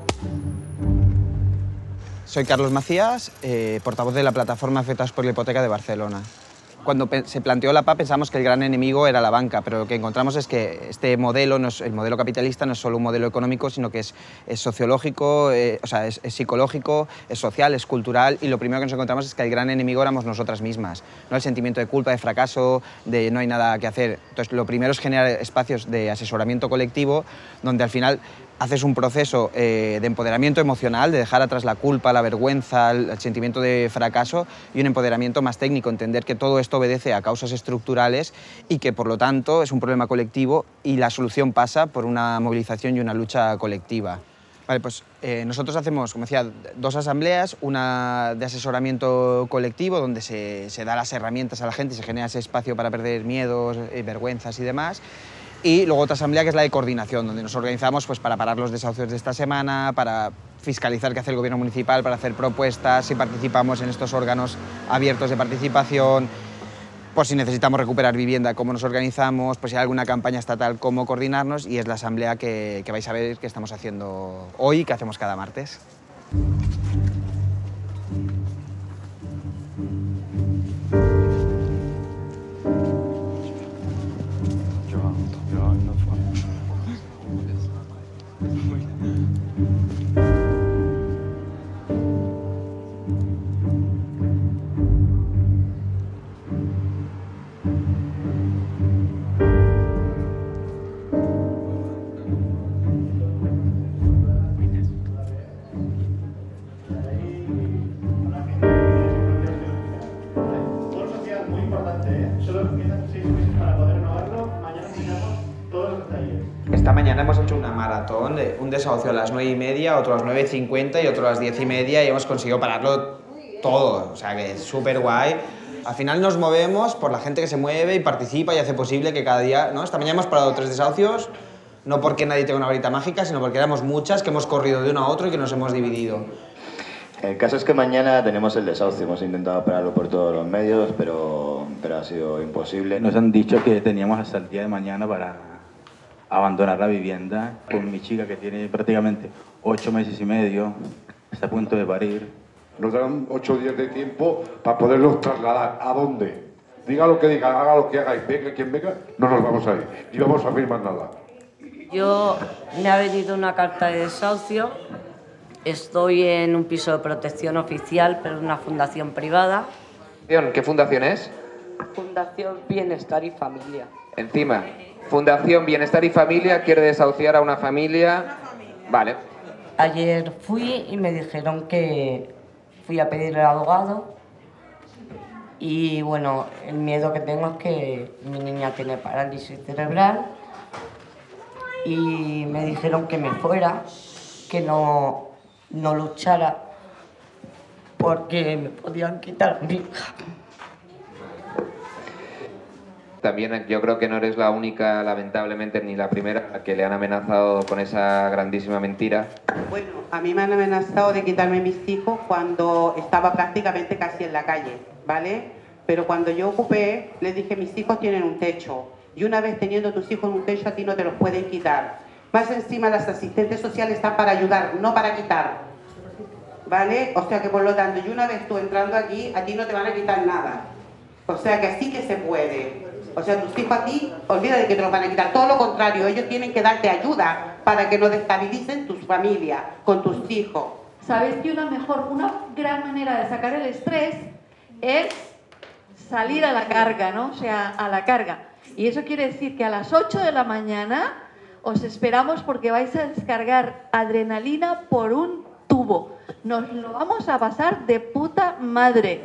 Soy Carlos Macías, eh, portavoz de la plataforma Afectados por la Hipoteca de Barcelona. Cuando se planteó la P A pensamos que el gran enemigo era la banca, pero lo que encontramos es que este modelo, no es, el modelo capitalista, no es solo un modelo económico, sino que es, es sociológico, eh, o sea, es, es psicológico, es social, es cultural, y lo primero que nos encontramos es que el gran enemigo éramos nosotras mismas, ¿no? El sentimiento de culpa, de fracaso, de no hay nada que hacer. Entonces, lo primero es generar espacios de asesoramiento colectivo, donde al final haces un proceso eh, de empoderamiento emocional, de dejar atrás la culpa, la vergüenza, el, el sentimiento de fracaso, y un empoderamiento más técnico, entender que todo esto obedece a causas estructurales y que por lo tanto es un problema colectivo y la solución pasa por una movilización y una lucha colectiva. Vale, pues eh, nosotros hacemos, como decía, dos asambleas, una de asesoramiento colectivo donde se, se da las herramientas a la gente y se genera ese espacio para perder miedos, eh, vergüenzas y demás. Y luego otra asamblea que es la de coordinación, donde nos organizamos pues, para parar los desahucios de esta semana, para fiscalizar qué hace el gobierno municipal, para hacer propuestas, si participamos en estos órganos abiertos de participación, por si necesitamos recuperar vivienda, cómo nos organizamos, pues si hay alguna campaña estatal, cómo coordinarnos, y es la asamblea que, que vais a ver que estamos haciendo hoy, que hacemos cada martes. Esta mañana hemos hecho una maratón, de un desahucio a las nueve y media, otro a las nueve y cincuenta y otro a las diez y media, y hemos conseguido pararlo todo, o sea que es súper guay. Al final nos movemos por la gente que se mueve y participa y hace posible que cada día, ¿no? Esta mañana hemos parado tres desahucios, no porque nadie tenga una varita mágica, sino porque éramos muchas que hemos corrido de uno a otro y que nos hemos dividido. El caso es que mañana tenemos el desahucio, hemos intentado pararlo por todos los medios, pero, pero ha sido imposible. Nos han dicho que teníamos hasta el día de mañana para abandonar la vivienda, con mi chica que tiene prácticamente ocho meses y medio, está a punto de parir. Nos dan ocho días de tiempo para poderlos trasladar. ¿A dónde? Diga lo que diga, haga lo que haga y venga quien venga, no nos vamos a ir, ni vamos a firmar nada. Yo me ha venido una carta de desahucio, estoy en un piso de protección oficial, pero en una fundación privada. ¿Qué fundación es? Fundación Bienestar y Familia. Encima, Fundación Bienestar y Familia quiere desahuciar a una familia. Vale. Ayer fui y me dijeron que fui a pedir al abogado y bueno, el miedo que tengo es que mi niña tiene parálisis cerebral y me dijeron que me fuera, que no, no luchara porque me podían quitar a mi hija. También yo creo que no eres la única, lamentablemente, ni la primera a que le han amenazado con esa grandísima mentira. Bueno, a mí me han amenazado de quitarme mis hijos cuando estaba prácticamente casi en la calle, ¿vale? Pero cuando yo ocupé, les dije, mis hijos tienen un techo. Y una vez teniendo tus hijos en un techo, a ti no te los pueden quitar. Más encima, las asistentes sociales están para ayudar, no para quitar. ¿Vale? O sea que, por lo tanto, y una vez tú entrando aquí, a ti no te van a quitar nada. O sea que sí que se puede. O sea, tus hijos a ti, olvida de que te los van a quitar. Todo lo contrario, ellos tienen que darte ayuda para que no destabilicen tus familias con tus hijos. Sabes que una mejor, una gran manera de sacar el estrés es salir a la carga, ¿no? O sea, a la carga. Y eso quiere decir que a las ocho de la mañana os esperamos porque vais a descargar adrenalina por un tubo. Nos lo vamos a pasar de puta madre.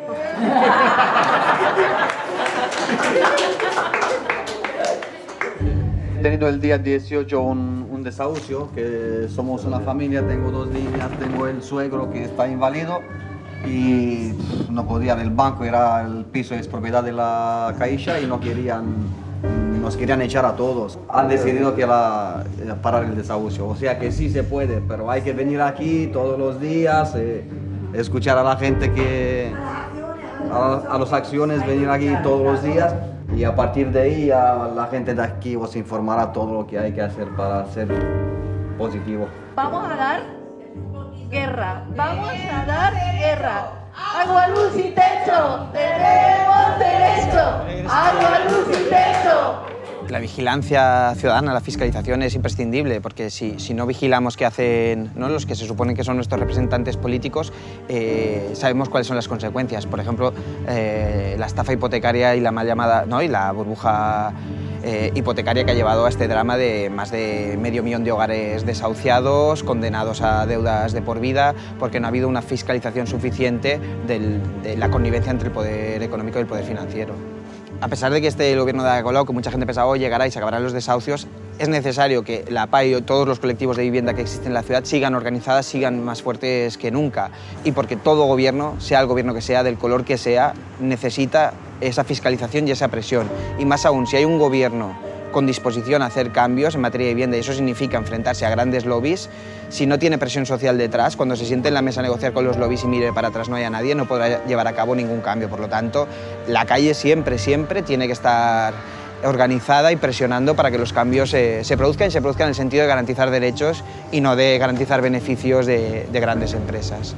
He tenido el día dieciocho un, un desahucio, que somos una familia, tengo dos niñas, tengo el suegro que está inválido y no podía, el banco era, el piso es propiedad de la Caixa y no querían, nos querían echar a todos. Han decidido que era parar el desahucio, o sea que sí se puede, pero hay que venir aquí todos los días, eh, escuchar a la gente que, a, a las acciones, venir aquí todos los días. Y a partir de ahí a la gente de aquí os informará todo lo que hay que hacer para ser positivo. Vamos a dar guerra, vamos a dar guerra. Agua, luz y techo, tenemos derecho. Agua, luz y techo. La vigilancia ciudadana, la fiscalización es imprescindible, porque si, si no vigilamos qué hacen, ¿no?, los que se suponen que son nuestros representantes políticos, eh, sabemos cuáles son las consecuencias. Por ejemplo, eh, la estafa hipotecaria y la mal llamada, ¿no?, y la burbuja eh, hipotecaria que ha llevado a este drama de más de medio millón de hogares desahuciados, condenados a deudas de por vida, porque no ha habido una fiscalización suficiente del, de la connivencia entre el poder económico y el poder financiero. A pesar de que este el gobierno de Ada Colau, que mucha gente pensaba, oh, llegará y se acabarán los desahucios, es necesario que la A P A y todos los colectivos de vivienda que existen en la ciudad sigan organizadas, sigan más fuertes que nunca. Y porque todo gobierno, sea el gobierno que sea, del color que sea, necesita esa fiscalización y esa presión. Y más aún, si hay un gobierno con disposición a hacer cambios en materia de vivienda, y eso significa enfrentarse a grandes lobbies. Si no tiene presión social detrás, cuando se siente en la mesa a negociar con los lobbies y mire para atrás no haya nadie, no podrá llevar a cabo ningún cambio. Por lo tanto, la calle siempre, siempre tiene que estar organizada y presionando para que los cambios eh, se produzcan y se produzcan en el sentido de garantizar derechos y no de garantizar beneficios de, de grandes empresas.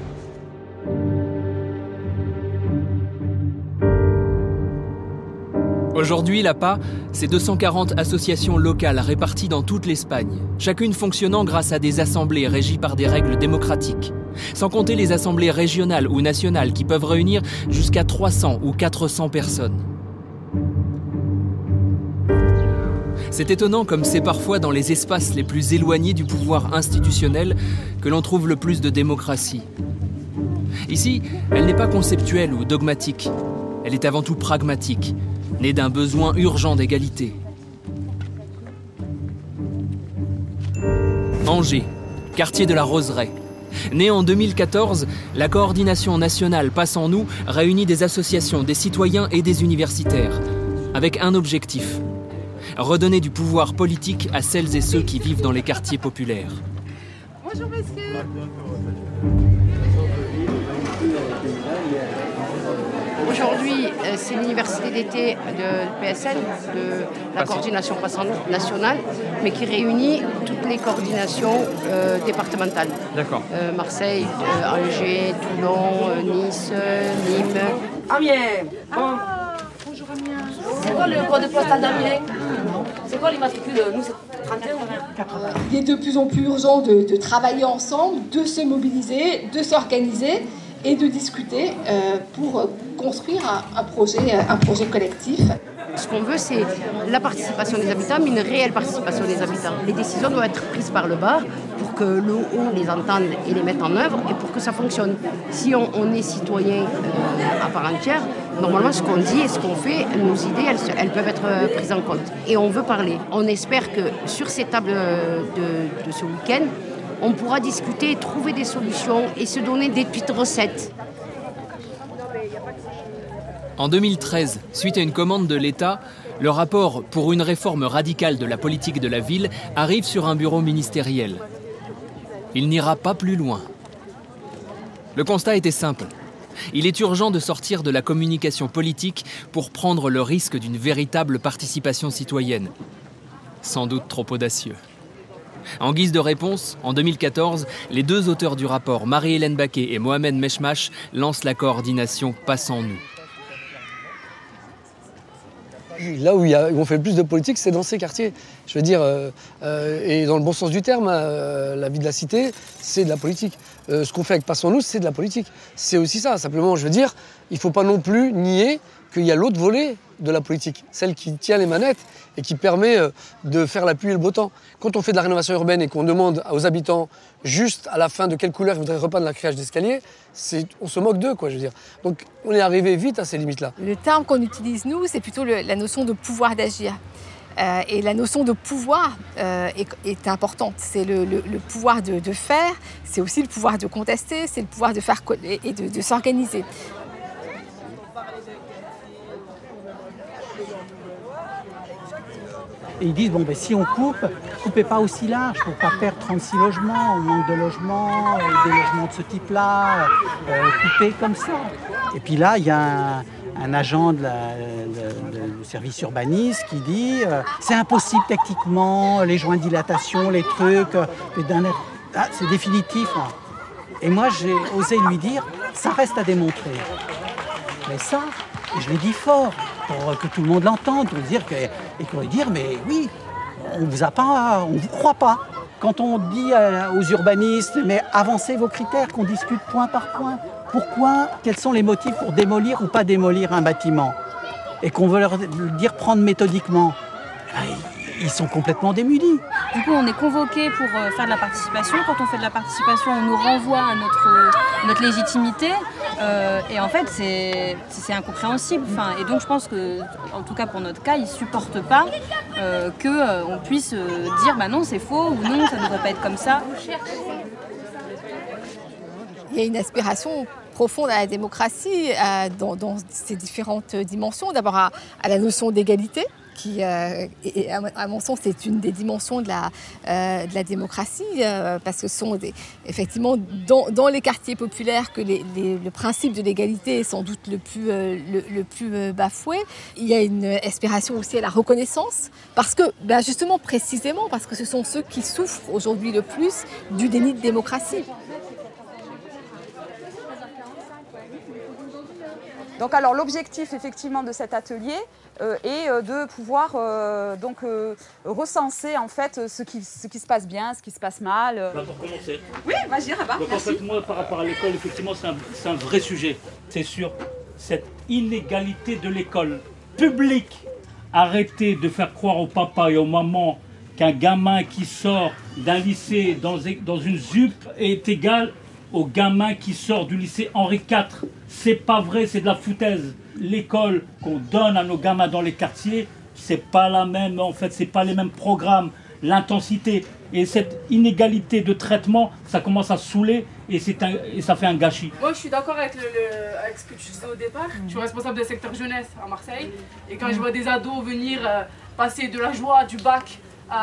Aujourd'hui, l'A P A, c'est deux cent quarante associations locales réparties dans toute l'Espagne, chacune fonctionnant grâce à des assemblées régies par des règles démocratiques, sans compter les assemblées régionales ou nationales qui peuvent réunir jusqu'à trois cents ou quatre cents personnes. C'est étonnant comme c'est parfois dans les espaces les plus éloignés du pouvoir institutionnel que l'on trouve le plus de démocratie. Ici, elle n'est pas conceptuelle ou dogmatique, elle est avant tout pragmatique, née d'un besoin urgent d'égalité. Angers, quartier de la Roseraie. Née en deux mille quatorze, la coordination nationale Passe en nous réunit des associations, des citoyens et des universitaires, avec un objectif: redonner du pouvoir politique à celles et ceux qui vivent dans les quartiers populaires. Bonjour monsieur. Aujourd'hui, c'est l'université d'été de P S N, de la coordination Passe en nous nationale, mais qui réunit toutes les coordinations euh, départementales. D'accord. Euh, Marseille, euh, Angers, Toulon, euh, Nice, Nîmes. Amiens. Ah, bonjour Amiens. C'est quoi le code postal d'Amiens? C'est quoi les matricules? Nous, c'est trente et un. Il est de plus en plus urgent de, de travailler ensemble, de se mobiliser, de s'organiser et de discuter euh, pour construire un, un, projet, un projet collectif. Ce qu'on veut, c'est la participation des habitants, mais une réelle participation des habitants. Les décisions doivent être prises par le bas pour que le haut les entende et les mette en œuvre et pour que ça fonctionne. Si on, on est citoyen euh, à part entière, normalement, ce qu'on dit et ce qu'on fait, nos idées, elles, elles peuvent être prises en compte. Et on veut parler. On espère que sur ces tables de, de ce week-end, on pourra discuter, trouver des solutions et se donner des petites recettes. En deux mille treize, suite à une commande de l'État, le rapport pour une réforme radicale de la politique de la ville arrive sur un bureau ministériel. Il n'ira pas plus loin. Le constat était simple. Il est urgent de sortir de la communication politique pour prendre le risque d'une véritable participation citoyenne. Sans doute trop audacieux. En guise de réponse, en deux mille quatorze, les deux auteurs du rapport, Marie-Hélène Baquet et Mohamed Meshmash, lancent la coordination Passe en nous. Là où, il y a, où on fait le plus de politique, c'est dans ces quartiers. Je veux dire, euh, euh, et dans le bon sens du terme, euh, la vie de la cité, c'est de la politique. Euh, ce qu'on fait avec Passe en nous, c'est de la politique. C'est aussi ça, simplement, je veux dire, il ne faut pas non plus nier qu'il y a l'autre volet de la politique, celle qui tient les manettes et qui permet de faire la pluie et le beau temps. Quand on fait de la rénovation urbaine et qu'on demande aux habitants juste à la fin de quelle couleur ils voudraient repeindre la cage d'escalier, on se moque d'eux, quoi, je veux dire. Donc on est arrivé vite à ces limites-là. Le terme qu'on utilise, nous, c'est plutôt le, la notion de pouvoir d'agir. Euh, et la notion de pouvoir euh, est, est importante. C'est le, le, le pouvoir de, de faire, c'est aussi le pouvoir de contester, c'est le pouvoir de faire et de, de s'organiser. Et ils disent, bon, ben, si on coupe, coupez pas aussi large pour pas perdre trente-six logements, on manque de logements, euh, des logements de ce type-là, euh, coupez comme ça. Et puis là, il y a un, un agent de la, de, de, du service urbaniste qui dit, euh, c'est impossible techniquement, les joints de dilatation, les trucs, euh, ah, c'est définitif. Hein. Et moi, j'ai osé lui dire, ça reste à démontrer. Mais ça, je l'ai dit fort, pour que tout le monde l'entende, pour dire que, et qu'on lui dire, mais oui, on vous a pas, on vous croit pas. Quand on dit aux urbanistes, mais avancez vos critères, qu'on discute point par point. Pourquoi, quels sont les motifs pour démolir ou pas démolir un bâtiment? Et qu'on veut leur dire prendre méthodiquement. Ils sont complètement démunis. Du coup, on est convoqué pour faire de la participation. Quand on fait de la participation, on nous renvoie à notre, notre légitimité. Euh, et en fait, c'est incompréhensible. Enfin, et donc, je pense que, en tout cas pour notre cas, ils ne supportent pas euh, qu'on euh, puisse euh, dire bah non, c'est faux ou non, ça ne devrait pas être comme ça. Il y a une aspiration profonde à la démocratie à, dans, dans ses différentes dimensions. D'abord à, à la notion d'égalité, qui euh, est, à mon sens, c'est une des dimensions de la, euh, de la démocratie, euh, parce que ce sont des, effectivement dans, dans les quartiers populaires que les, les, le principe de l'égalité est sans doute le plus, euh, le, le plus euh, bafoué. Il y a une aspiration aussi à la reconnaissance, parce que, ben justement, précisément, parce que ce sont ceux qui souffrent aujourd'hui le plus du déni de démocratie. Donc alors l'objectif effectivement de cet atelier euh, est euh, de pouvoir euh, donc euh, recenser en fait ce qui, ce qui se passe bien, ce qui se passe mal. Bah pour commencer. Oui, vas-y Rabat. Donc merci. en fait moi par rapport à l'école effectivement c'est un, c'est un vrai sujet. C'est sur cette inégalité de l'école publique. Arrêtez de faire croire aux papas et aux mamans qu'un gamin qui sort d'un lycée dans, dans une Z U P est égal au gamin qui sort du lycée Henri quatre. C'est pas vrai, c'est de la foutaise. L'école qu'on donne à nos gamins dans les quartiers, c'est pas la même, en fait, c'est pas les mêmes programmes, l'intensité. Et cette inégalité de traitement, ça commence à saouler et, c'est un, et ça fait un gâchis. Moi, je suis d'accord avec, le, le, avec ce que tu disais au départ. Je suis responsable du secteur jeunesse à Marseille. Et quand je vois des ados venir euh, passer de la joie du bac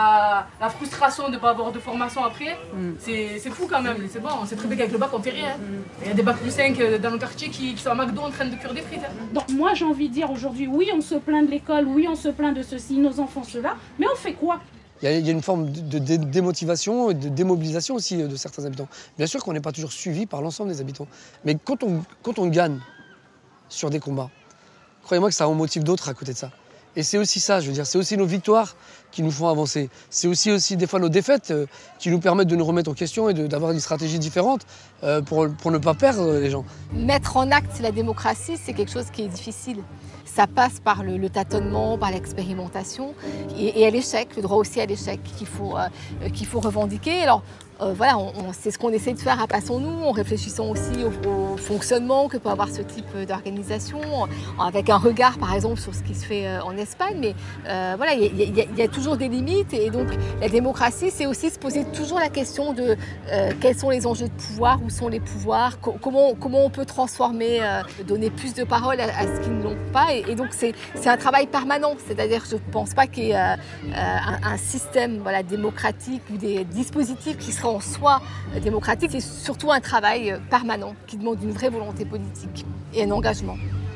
à la frustration de ne pas avoir de formation après, mm. c'est fou quand même. C'est bon, on sait très bien qu'avec le bac, on fait rien. Il y a des bacs plus cinq dans le quartier qui, qui sont à McDo en train de cuire des frites. Donc moi, j'ai envie de dire aujourd'hui, oui, on se plaint de l'école, oui, on se plaint de ceci, nos enfants, cela, mais on fait quoi? Il y, y a une forme de, de démotivation et de démobilisation aussi de certains habitants. Bien sûr qu'on n'est pas toujours suivi par l'ensemble des habitants. Mais quand on, quand on gagne sur des combats, croyez-moi que ça en motive d'autres à côté de ça. Et c'est aussi ça, je veux dire, c'est aussi nos victoires qui nous font avancer. C'est aussi, aussi des fois nos défaites euh, qui nous permettent de nous remettre en question et d'avoir une stratégie différente euh, pour, pour ne pas perdre les gens. Mettre en acte la démocratie, c'est quelque chose qui est difficile. Ça passe par le, le tâtonnement, par l'expérimentation et, et à l'échec, le droit aussi à l'échec qu'il faut, euh, qu'il faut revendiquer. Alors, Euh, voilà, c'est ce qu'on essaie de faire à Passons-nous, en réfléchissant aussi au, au fonctionnement que peut avoir ce type d'organisation, avec un regard par exemple sur ce qui se fait en Espagne. Mais euh, voilà, il y, y, y a toujours des limites et donc la démocratie, c'est aussi se poser toujours la question de euh, quels sont les enjeux de pouvoir, où sont les pouvoirs, co comment, comment on peut transformer, euh, donner plus de parole à, à ceux qui ne l'ont pas. Et, et donc c'est un travail permanent, c'est-à-dire je ne pense pas qu'il y ait euh, un, un système voilà, démocratique ou des dispositifs qui seraient en soi démocratique, c'est surtout un travail permanent qui demande une vraie volonté politique et un engagement.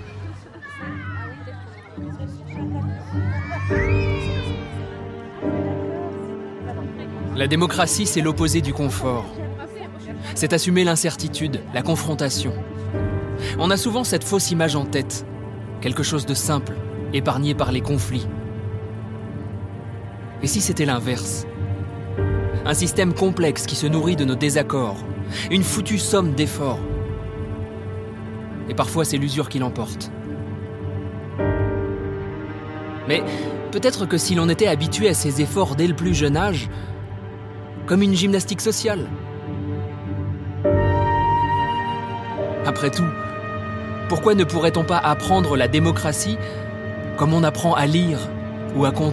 La démocratie, c'est l'opposé du confort. C'est assumer l'incertitude, la confrontation. On a souvent cette fausse image en tête, quelque chose de simple, épargné par les conflits. Et si c'était l'inverse ? Un système complexe qui se nourrit de nos désaccords, une foutue somme d'efforts. Et parfois, c'est l'usure qui l'emporte. Mais peut-être que si l'on était habitué à ces efforts dès le plus jeune âge, comme une gymnastique sociale. Après tout, pourquoi ne pourrait-on pas apprendre la démocratie comme on apprend à lire ou à compter ?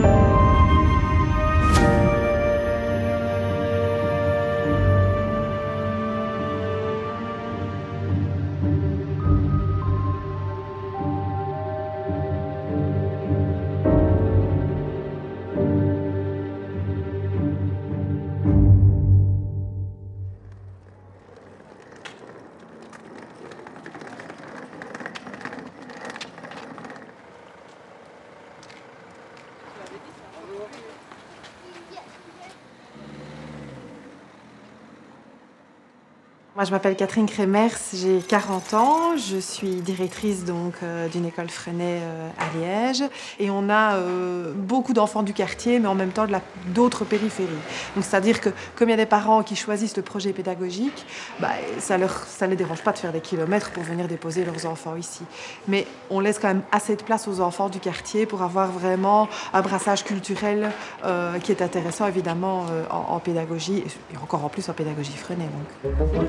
Moi, je m'appelle Catherine Crémers, j'ai quarante ans, je suis directrice donc euh, d'une école Freinet euh, à Liège et on a euh, beaucoup d'enfants du quartier mais en même temps d'autres périphéries. Donc c'est-à-dire que comme il y a des parents qui choisissent le projet pédagogique, bah, ça leur ça les dérange pas de faire des kilomètres pour venir déposer leurs enfants ici. Mais on laisse quand même assez de place aux enfants du quartier pour avoir vraiment un brassage culturel euh, qui est intéressant évidemment euh, en, en pédagogie et encore en plus en pédagogie Freinet. Donc.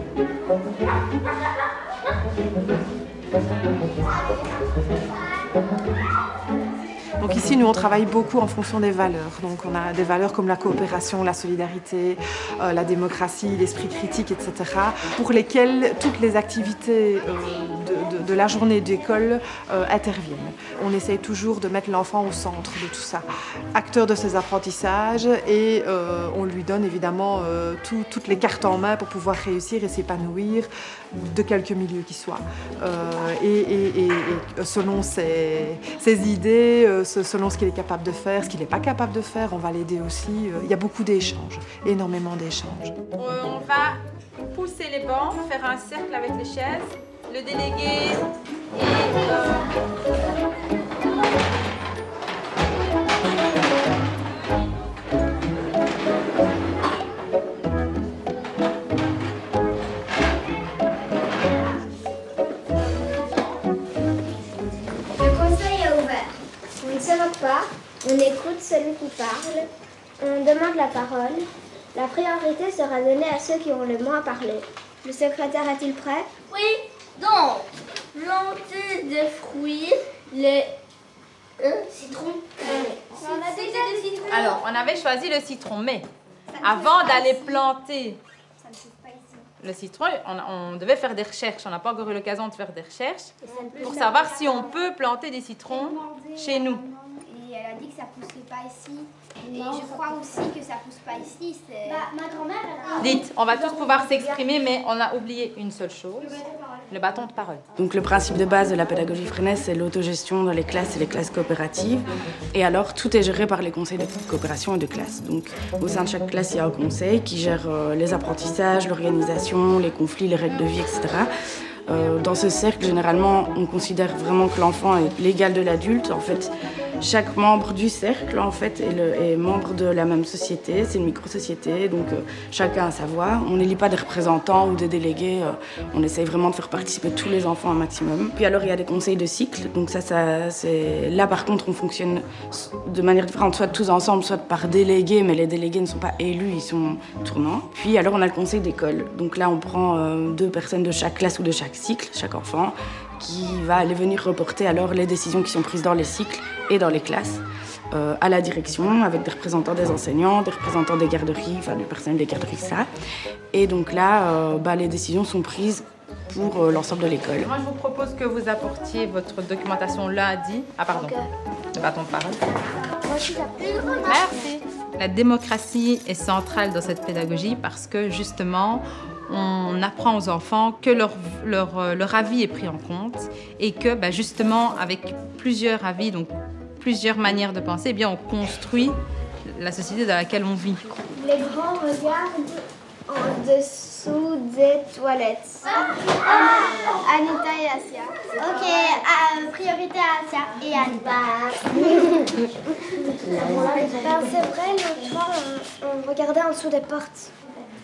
Donc ici, nous, on travaille beaucoup en fonction des valeurs. Donc on a des valeurs comme la coopération, la solidarité, euh, la démocratie, l'esprit critique, et cetera, pour lesquelles toutes les activités euh, de, de, de la journée d'école euh, interviennent. On essaye toujours de mettre l'enfant au centre de tout ça, acteur de ses apprentissages, et euh, on lui donne évidemment euh, tout, toutes les cartes en main pour pouvoir réussir et s'épanouir de quelque milieu qu'il soit. Euh, et, et, et, et selon ses, ses idées, euh, selon ce qu'il est capable de faire, ce qu'il n'est pas capable de faire, on va l'aider aussi. Il y a beaucoup d'échanges, énormément d'échanges. On va pousser les bancs, faire un cercle avec les chaises, le délégué et... Euh... Pas. On écoute celui qui parle, on demande la parole. La priorité sera donnée à ceux qui ont le moins à parler. Le secrétaire est-il prêt? Oui, donc, planter des fruits, les euh, citrons. Euh, on a déjà le citron. Alors, on avait choisi le citron, mais avant d'aller planter le citron, on, on devait faire des recherches. On n'a pas encore eu l'occasion de faire des recherches pour savoir si on peut planter des citrons chez nous. Et elle a dit que ça ne pousserait pas ici. Et je crois aussi que ça ne pousse pas ici. Bah, ma grand-mère, elle a... Dites, on va tous pouvoir s'exprimer, mais on a oublié une seule chose, le bâton de parole. Donc le principe de base de la pédagogie Freinet, c'est l'autogestion dans les classes et les classes coopératives. Et alors, tout est géré par les conseils de coopération et de classe. Donc au sein de chaque classe, il y a un conseil qui gère euh, les apprentissages, l'organisation, les conflits, les règles de vie, et cetera. Euh, dans ce cercle, généralement, on considère vraiment que l'enfant est l'égal de l'adulte. En fait, chaque membre du cercle, en fait, est, le, est membre de la même société. C'est une micro-société, donc euh, chacun a sa voix. On n'élit pas des représentants ou des délégués. Euh, on essaye vraiment de faire participer tous les enfants un maximum. Puis alors, il y a des conseils de cycle. Donc ça, ça c'est... Là, par contre, on fonctionne de manière différente, soit tous ensemble, soit par délégués. Mais les délégués ne sont pas élus, ils sont tournants. Puis alors, on a le conseil d'école. Donc là, on prend euh, deux personnes de chaque classe ou de chaque cycle, chaque enfant, qui va aller venir reporter alors les décisions qui sont prises dans les cycles et dans les classes euh, à la direction, avec des représentants des enseignants, des représentants des garderies, enfin du personnel des garderies, ça. Et donc là, euh, bah, les décisions sont prises pour euh, l'ensemble de l'école. Moi, je vous propose que vous apportiez votre documentation lundi. Ah, pardon, okay. Le bâton de parole. Merci. La démocratie est centrale dans cette pédagogie parce que justement, on apprend aux enfants que leur, leur, leur avis est pris en compte et que bah, justement, avec plusieurs avis, donc plusieurs manières de penser, eh bien, on construit la société dans laquelle on vit. Les grands regardent en dessous des toilettes. Ah. Anita et Asia. Ok, euh, priorité à Asia et Anita. Ben, c'est vrai, l'autre fois, on, on regardait en dessous des portes.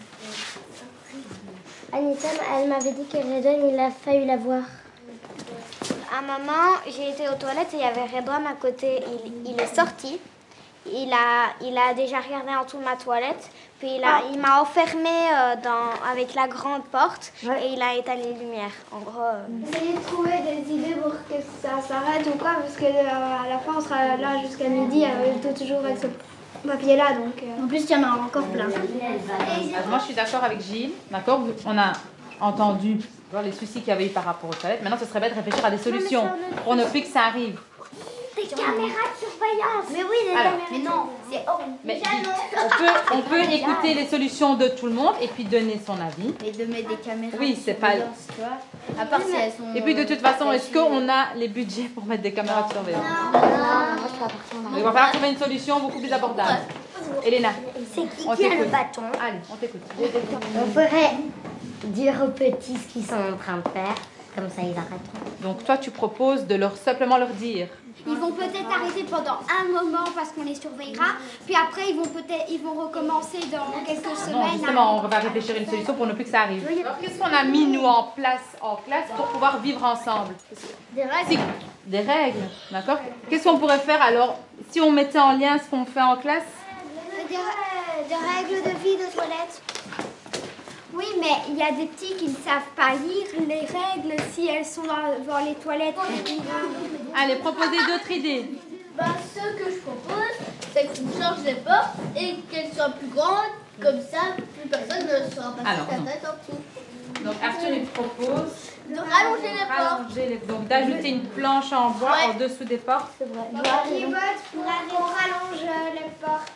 Anita, elle m'avait dit que Redouane, il a failli la voir. À un moment, j'ai été aux toilettes et il y avait Redouane à côté. Il, il est sorti. Il a, il a déjà regardé en dessous de ma toilette. Puis il, a, il m'a enfermée euh, dans, avec la grande porte et il a éteint les lumières. En gros. Euh... Essayez de trouver des idées pour que ça s'arrête ou quoi, parce que euh, à la fin, on sera là jusqu'à midi, euh, toujours avec ce papier-là. Donc, euh... En plus, il y en a encore plein. Alors, moi, je suis d'accord avec Gilles. D'accord, on a entendu les soucis qu'il y avait eu par rapport aux toilettes. Maintenant, ce serait bien de réfléchir à des solutions pour ne plus que ça arrive. Des caméras de surveillance. Mais oui, des Alors, caméras. Mais non, c'est horrible. Mais on peut, on peut écouter les solutions de tout le monde et puis donner son avis. Et de mettre des caméras oui, de c'est pas... surveillance, tu vois. À part si elles sont... Et puis de toute façon, est-ce qu'on a les budgets pour mettre des caméras de surveillance? Non, non, moi je suis à partir Il va falloir trouver une solution beaucoup plus abordable. Elena, c'est qui qui a le bâton? Allez, on t'écoute. On pourrait dire aux petits ce qu'ils sont en train de faire, comme ça ils arrêteront. Donc toi, tu proposes de leur simplement leur dire. Ils vont peut-être arrêter pendant un moment parce qu'on les surveillera, puis après ils vont peut-être ils vont recommencer dans quelques semaines. Non, justement, on va réfléchir à une solution pour ne plus que ça arrive. Alors, qu'est-ce qu'on a mis nous en place en classe pour pouvoir vivre ensemble? Des règles. Si... Des règles, d'accord. Qu'est-ce qu'on pourrait faire alors si on mettait en lien ce qu'on fait en classe? Des, des règles de vie de toilette. Oui, mais il y a des petits qui ne savent pas lire les règles si elles sont dans, dans les toilettes. Allez, proposez d'autres idées. Bah, ce que je propose, c'est qu'on change les portes et qu'elles soient plus grandes. Comme ça, plus personne ne saura passer sa tête en dessous. Donc Arthur il propose de rallonger les portes. Les... Donc d'ajouter une planche en bois ouais. en dessous des portes. C'est vrai. Qui vote pour qu'on rallonge les portes?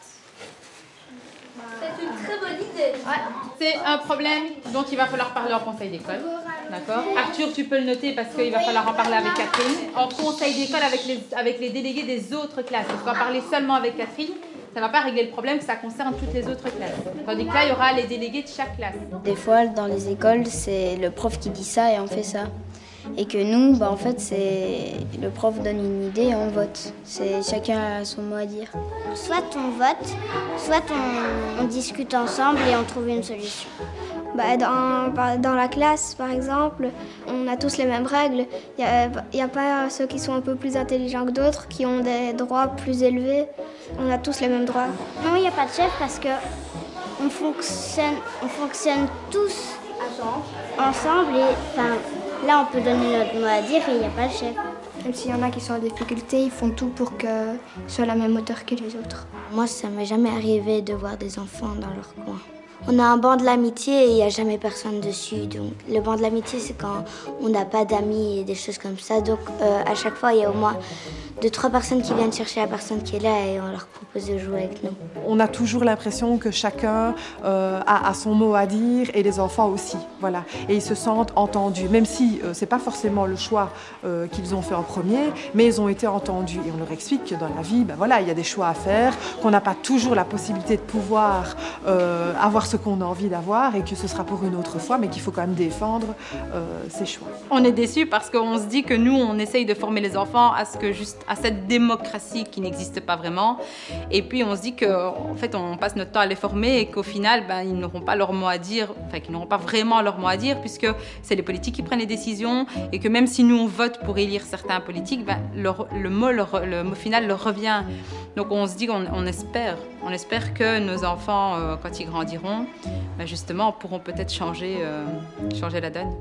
C'est une très bonne idée. Ouais. C'est un problème dont il va falloir parler en conseil d'école. D'accord. Arthur, tu peux le noter parce qu'il va falloir en parler avec Catherine. En conseil d'école avec les, avec les délégués des autres classes. On va parler seulement avec Catherine. Ça ne va pas régler le problème, ça concerne toutes les autres classes. Tandis que là, il y aura les délégués de chaque classe. Des fois, dans les écoles, c'est le prof qui dit ça et on fait ça. Et que nous, bah, en fait, c'est le prof donne une idée et on vote. C'est chacun a son mot à dire. Soit on vote, soit on, on discute ensemble et on trouve une solution. Bah, dans, dans la classe, par exemple, on a tous les mêmes règles. Il n'y a, a pas ceux qui sont un peu plus intelligents que d'autres, qui ont des droits plus élevés. On a tous les mêmes droits. Non, il n'y a pas de chef parce que on fonctionne, on fonctionne tous ensemble. Et, enfin, là, on peut donner notre mot à dire et il n'y a pas de chef. Même s'il y en a qui sont en difficulté, ils font tout pour qu'ils soient à la même hauteur que les autres. Moi, ça ne m'est jamais arrivé de voir des enfants dans leur coin. On a un banc de l'amitié et il n'y a jamais personne dessus. Donc, le banc de l'amitié, c'est quand on n'a pas d'amis et des choses comme ça. Donc, euh, à chaque fois, il y a au moins deux, trois personnes qui viennent chercher la personne qui est là et on leur propose de jouer avec nous. On a toujours l'impression que chacun euh, a, a son mot à dire et les enfants aussi. Voilà. Et ils se sentent entendus, même si euh, ce n'est pas forcément le choix euh, qu'ils ont fait en premier, mais ils ont été entendus. Et on leur explique que dans la vie, ben voilà, il y a des choix à faire, qu'on n'a pas toujours la possibilité de pouvoir euh, avoir ce qu'on a envie d'avoir et que ce sera pour une autre fois, mais qu'il faut quand même défendre euh, ses choix. On est déçus parce qu'on se dit que nous, on essaye de former les enfants à, ce que juste, à cette démocratie qui n'existe pas vraiment. Et puis on se dit qu'en fait, on passe notre temps à les former et qu'au final, ben, ils n'auront pas leur mot à dire, enfin qu'ils n'auront pas vraiment leur mot à dire puisque c'est les politiques qui prennent les décisions et que même si nous, on vote pour élire certains politiques, ben, leur, le, mot, leur, le mot final leur revient. Donc on se dit qu'on on espère, on espère que nos enfants, euh, quand ils grandiront, ben justement, pourront peut-être changer, euh, changer la donne.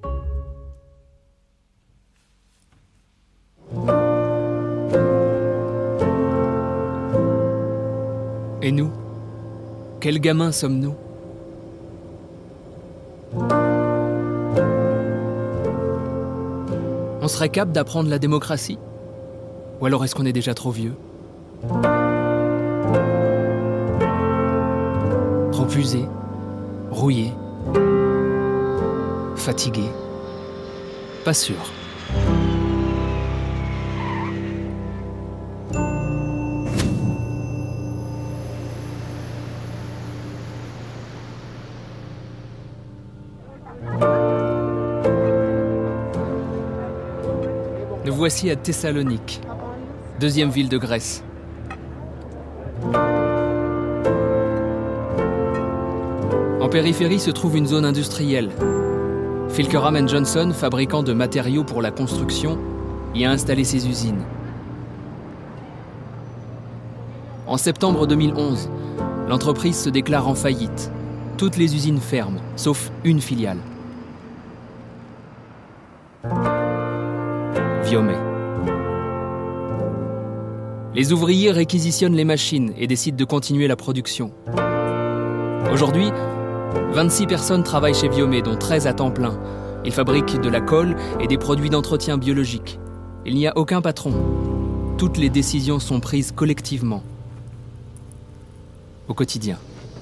Et nous, quels gamins sommes-nous? On serait capable d'apprendre la démocratie? Ou alors est-ce qu'on est déjà trop vieux? Trop usé, rouillé, fatigué? Pas sûr. Nous voici à Thessalonique, deuxième ville de Grèce. En périphérie se trouve une zone industrielle. Filkeram and Johnson, fabricant de matériaux pour la construction, y a installé ses usines. En septembre deux mille onze, l'entreprise se déclare en faillite. Toutes les usines ferment, sauf une filiale. Viomé. Les ouvriers réquisitionnent les machines et décident de continuer la production. Aujourd'hui, vingt-six personnes travaillent chez Viomé, dont treize à temps plein. Ils fabriquent de la colle et des produits d'entretien biologique. Il n'y a aucun patron. Toutes les décisions sont prises collectivement, au quotidien.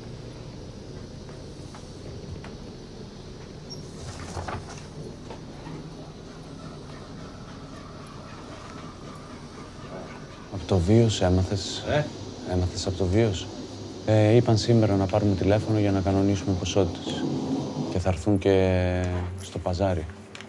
Από το βίος έμαθες, ε? έμαθες από το βίος. Ε, είπαν σήμερα να πάρουμε τηλέφωνο για να κανονίσουμε ποσότητες. Και θα έρθουν και στο παζάρι.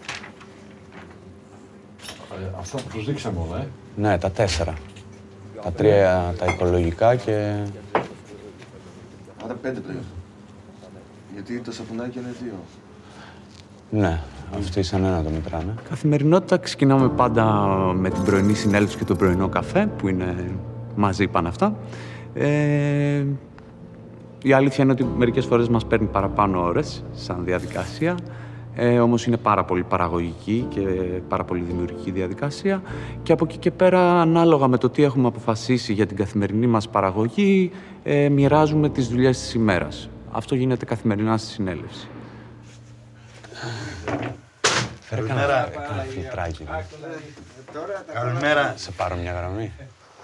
Ε, αυτό που τους δείξαμε όλα, ε? Ναι, τα τέσσερα. Τα τρία τα οικολογικά και... Άρα πέντε πλέον. Γιατί το σαπουνάκι είναι δύο. Ναι, αυτοί σαν ένα το μετράνε. Καθημερινότητα ξεκινάμε πάντα με την πρωινή συνέλευση και τον πρωινό καφέ, που είναι μαζί πάνε αυτά. Ε, η αλήθεια είναι ότι μερικές φορές μας παίρνει παραπάνω ώρες σαν διαδικασία, ε, όμως είναι πάρα πολύ παραγωγική και πάρα πολύ δημιουργική διαδικασία και από εκεί και πέρα, ανάλογα με το τι έχουμε αποφασίσει για την καθημερινή μας παραγωγή, ε, μοιράζουμε τις δουλειές της ημέρας. Αυτό γίνεται καθημερινά στη συνέλευση. Φέρε κανένα φιλτράκι. Καλημέρα. Σε πάρω μια γραμμή.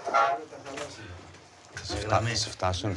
Θα σε φτάσουν.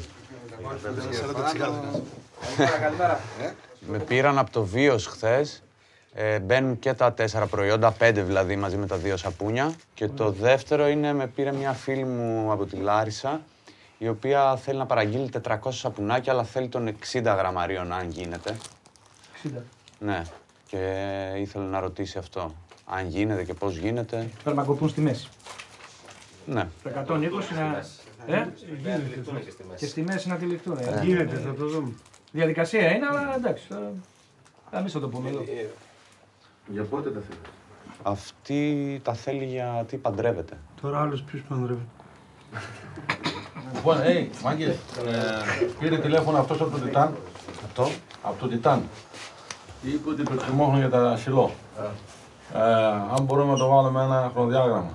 Με πήραν από το Βίος χθες. Ε, μπαίνουν και τα τέσσερα προϊόντα, πέντε δηλαδή, μαζί με τα δύο σαπούνια. Και το δεύτερο είναι, με πήρε μια φίλη μου από τη Λάρισα, η οποία θέλει να παραγγείλει τετρακόσια σαπουνάκια, αλλά θέλει των εξήντα γραμμαρίων, αν γίνεται. εξήντα. Ναι, και ήθελε να ρωτήσει αυτό. Αν γίνεται και πώς γίνεται. Θέλουμε να κοπούν στη μέση. Ναι. Το εκατόν είκοσι να... Ε? Και στη μέση να τυλιχτούν. Ε. Γίνεται, θα το δούμε. Διαδικασία είναι, αλλά εντάξει. Εμείς θα το πούμε εδώ. Για πότε τα θέλει? Αυτή τα θέλει γιατί παντρεύεται. Τώρα άλλος ποιος παντρεύεται? Λοιπόν, hey, μάγκες, ε, πήρε τηλέφωνο αυτός από το Τιτάν. Αυτό? Από το Τιτάν. Είπε ότι προτιμώχνουν για τα σιλό. Ε, αν μπορούμε να το βάλουμε ένα χρονοδιάγραμμα.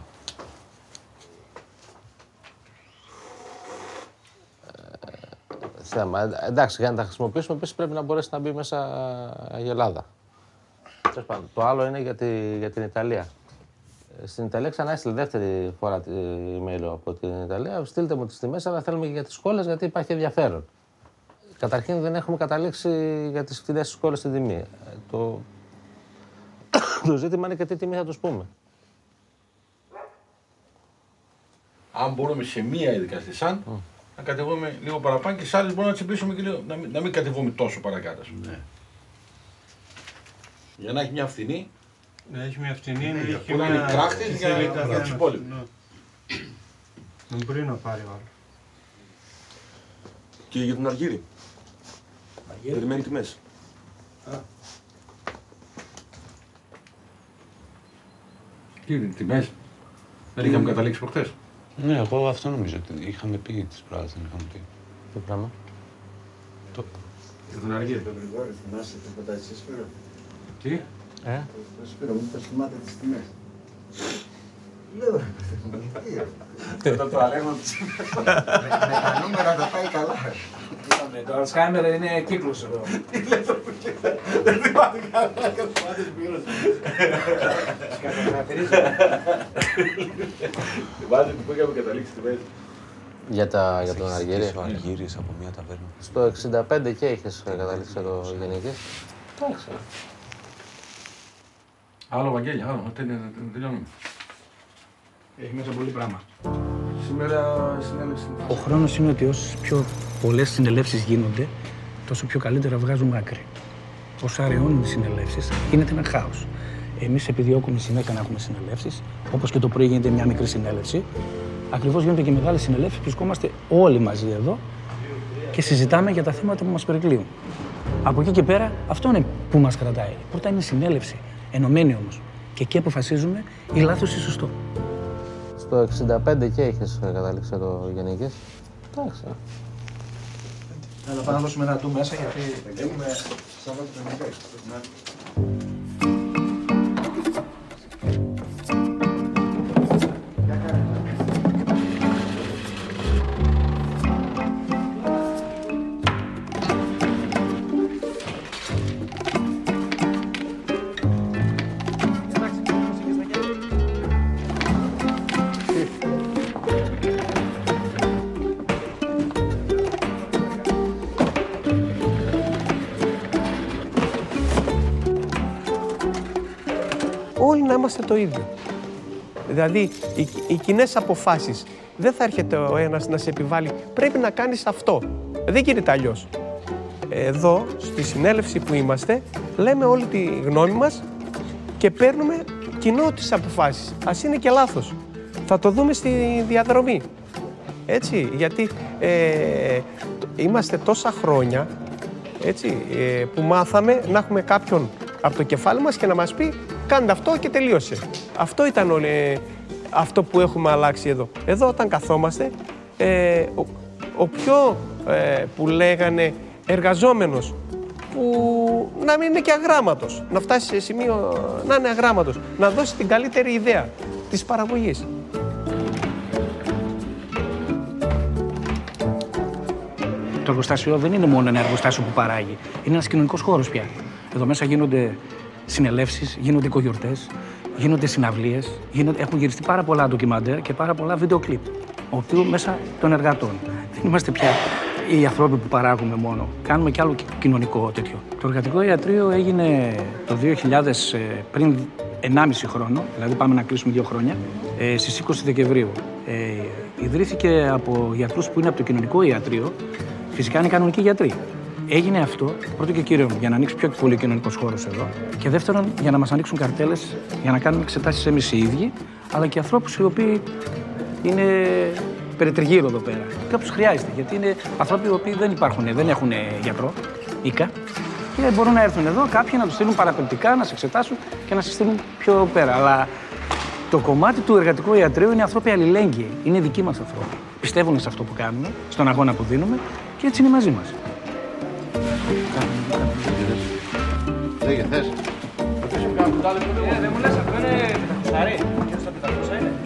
Θέμα. Εντάξει, για να τα χρησιμοποιήσουμε επίσης πρέπει να μπορέσει να μπει μέσα η Ελλάδα. Το άλλο είναι για, τη, για την Ιταλία. Στην Ιταλία ξανά έστειλε δεύτερη φορά email από την Ιταλία. Στείλτε μου τις τιμές, αλλά θέλουμε και για τις σχόλες γιατί υπάρχει ενδιαφέρον. Καταρχήν δεν έχουμε καταλήξει για τις φτηνές σχόλες στην τιμή. Το... το ζήτημα είναι και τι τιμή θα τους πούμε. Αν μπορούμε σε μία ειδικά στη Σαν, mm. να κατεβούμε λίγο παραπάνω και σε άλλες μπορούμε να τσιμπήσουμε και λίγο, να μην, να μην κατεβούμε τόσο παρακάτω. Ναι. Για να έχει μια φθηνή. Να έχει μια φθηνή, να έχει μια... είναι κράχτης για, για τους υπόλοιπους. Δεν μπορεί να πάρει ο άλλος. Και για τον Αργύρι. Περιμένει τιμές. Τι είναι, τιμές. Δεν είχαμε καταλήξει προχτές. Ναι, εγώ αυτό νομίζω ότι είχαμε πει τις προάλλες, δεν είχαμε πει. Τι πράγμα? Το... Για τον Αργύρι. Τον Γρηγόρη, θυμάσαι τίποτα εσύ, Σπύρο? Τι? Ε? Σπύρο, μου είπες θυμάται τις τιμές. Λέω, μετά το αλέγω τις με τα νούμερα θα πάει καλά. Το Alzheimer είναι κύκλος εδώ. Τι λες αυτό και δεν θυμάται καλά, δεν θυμάται Σπύρος. Θυμάται που είχαμε καταλήξει τιμές. Για, τα, για τον Αργύρι. Ο Αργύρης από μια ταβέρνα. Στο εξήντα πέντε και είχες καταλήξει το γενική. Εντάξει. Άλλο Βαγγέλη, άλλο, τελειώνουμε. Έχει μέσα πολύ πράγμα. Σήμερα συνέλευση. Ο χρόνος είναι ότι όσες πιο πολλές συνελεύσεις γίνονται, τόσο πιο καλύτερα βγάζουμε άκρη. Όσο αραιώνουν οι συνελεύσεις, γίνεται ένα χάος. Εμείς επιδιώκουμε συνέχεια να έχουμε συνελεύσεις, όπως και το πρωί γίνεται μια μικρή συνέλευση. Ακριβώς γίνονται και μεγάλες συνελεύσεις, βρισκόμαστε όλοι μαζί εδώ και συζητάμε για τα θέματα που μας περικλείουν. Από εκεί και πέρα, αυτό είναι που μας κρατάει. Πρώτα είναι η συνέλευση, ενωμένη όμως. Και εκεί αποφασίζουμε ή λάθος ή σωστό. Στο εξήντα πέντε και είχες καταλήξει το γενικής. Εντάξει. Θα πάμε να δώσουμε ένα του μέσα γιατί έχουμε Σάββατο το όλοι να είμαστε το ίδιο. Δηλαδή, οι, οι κοινές αποφάσεις. Δεν θα έρχεται ο ένας να σε επιβάλλει, πρέπει να κάνεις αυτό. Δεν γίνεται αλλιώς. Εδώ, στη συνέλευση που είμαστε, λέμε όλη τη γνώμη μας και παίρνουμε κοινό τις αποφάσεις. Ας είναι και λάθος. Θα το δούμε στη διαδρομή. Έτσι, γιατί ε, είμαστε τόσα χρόνια, έτσι, ε, που μάθαμε να έχουμε κάποιον από το κεφάλι μας και να μας πει κάντε αυτό και τελείωσε. Αυτό ήταν όλη, αυτό που έχουμε αλλάξει εδώ. Εδώ όταν καθόμαστε, ε, ο, ο πιο ε, που λέγανε εργαζόμενος, που να μην είναι και αγράμματος, να φτάσει σε σημείο να είναι αγράμματος, να δώσει την καλύτερη ιδέα της παραγωγής. Το εργοστάσιο δεν είναι μόνο ένα εργοστάσιο που παράγει. Είναι ένας κοινωνικός χώρος πια. Εδώ μέσα γίνονται συνελεύσεις, γίνονται οικογιορτές, γίνονται συναυλίες, γίνονται... έχουν γυριστεί πάρα πολλά ντοκιμαντέρ και πάρα πολλά βίντεο κλιπ, οποίο μέσα των εργατών. Δεν είμαστε πια οι ανθρώποι που παράγουμε μόνο. Κάνουμε κι άλλο κοινωνικό τέτοιο. Το εργατικό ιατρείο έγινε το δύο χιλιάδες, πριν ενάμιση χρόνο, δηλαδή πάμε να κλείσουμε δύο χρόνια, στις είκοσι Δεκεμβρίου. Ε, ιδρύθηκε από γιατρούς που είναι από το κοινωνικό ιατρείο, φυσικά είναι κανονικοί γιατροί. Έγινε αυτό, πρώτο και κύριο, για να ανοίξει πιο πολύ κοινωνικός χώρος εδώ. Και δεύτερον, για να μας ανοίξουν καρτέλες, για να κάνουμε εξετάσεις εμείς οι ίδιοι, αλλά και ανθρώπους οι οποίοι είναι περιτριγύρω εδώ πέρα. Κάποιος χρειάζεται, γιατί είναι άνθρωποι οι οποίοι δεν υπάρχουν, δεν έχουν γιατρό, οίκα. Και μπορούν να έρθουν εδώ κάποιοι να τους στείλουν παραπληκτικά, να σε εξετάσουν και να σε στείλουν πιο πέρα. Αλλά το κομμάτι του εργατικού ιατρείου είναι άνθρωποι αλληλέγγυοι. Είναι δικοί μας άνθρωποι. Πιστεύουν σε αυτό που κάνουμε, στον αγώνα που δίνουμε και έτσι είναι μαζί μας. Λέγε, θες. Δεν μου λες, αυτό είναι πεντακόσια. Ποιος τα πεντακόσια είναι.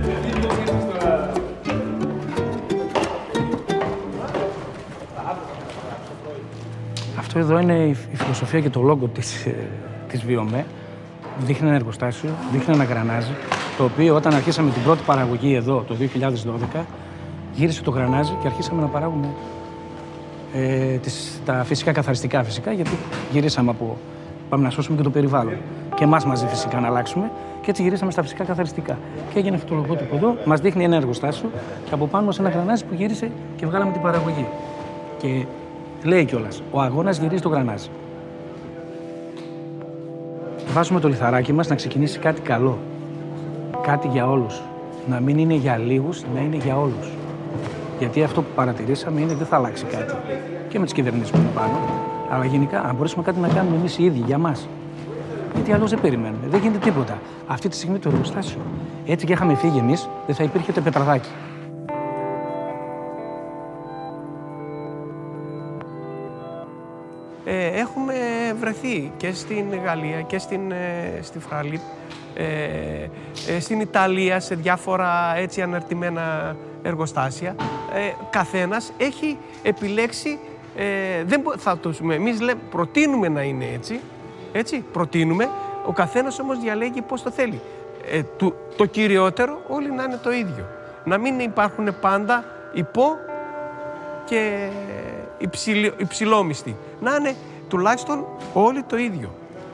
Αυτό εδώ είναι η φιλοσοφία και το λόγο της, της Βιομέ. Δείχνει ένα εργοστάσιο, δείχνει ένα γρανάζι, το οποίο όταν αρχίσαμε την πρώτη παραγωγή εδώ το δύο χιλιάδες δώδεκα, γύρισε το γρανάζι και αρχίσαμε να παράγουμε ε, τις, τα φυσικά καθαριστικά φυσικά, γιατί γυρίσαμε από, πάμε να σώσουμε και το περιβάλλον. Και εμάς μαζί φυσικά να αλλάξουμε και έτσι γυρίσαμε στα φυσικά καθαριστικά. Και έγινε αυτό το λογότυπο εδώ, μας δείχνει ένα εργοστάσιο και από πάνω μας ένα γρανάζι που γύρισε και βγάλαμε την παραγωγή. Και λέει κιόλας, ο αγώνας γυρίζει το γρανάζι. Βάζουμε το λιθαράκι μας να ξεκινήσει κάτι καλό. Κάτι για όλους. Να μην είναι για λίγους, να είναι για όλους. Γιατί αυτό που παρατηρήσαμε είναι ότι δεν θα αλλάξει κάτι. Και με τις κυβερνήσεις που είναι πάνω. Αλλά γενικά, αν μπορέσουμε κάτι να κάνουμε εμείς οι ίδιοι, για μας. Γιατί αλλιώς δεν περιμένουμε. Δεν γίνεται τίποτα. Αυτή τη στιγμή το εργοστάσιο. Έτσι και είχαμε φύγει εμείς, δεν θα υπήρχε το πετραδάκι. Ε, έχουμε βρεθεί και στην Γαλλία και στην, ε, στη Φράλιπ, ε, ε, στην Ιταλία, σε διάφορα έτσι αναρτημένα εργοστάσια. Ε, καθένας έχει επιλέξει, ε, δεν θα το πούμε, εμείς λέμε, προτείνουμε να είναι έτσι, έτσι, προτείνουμε, ο καθένας όμως διαλέγει πώς το θέλει. Ε, το, το κυριότερο όλοι να είναι το ίδιο. Να μην υπάρχουν πάντα υπό και υψηλό, υψηλόμιστοι. Να είναι τουλάχιστον όλοι το ίδιο.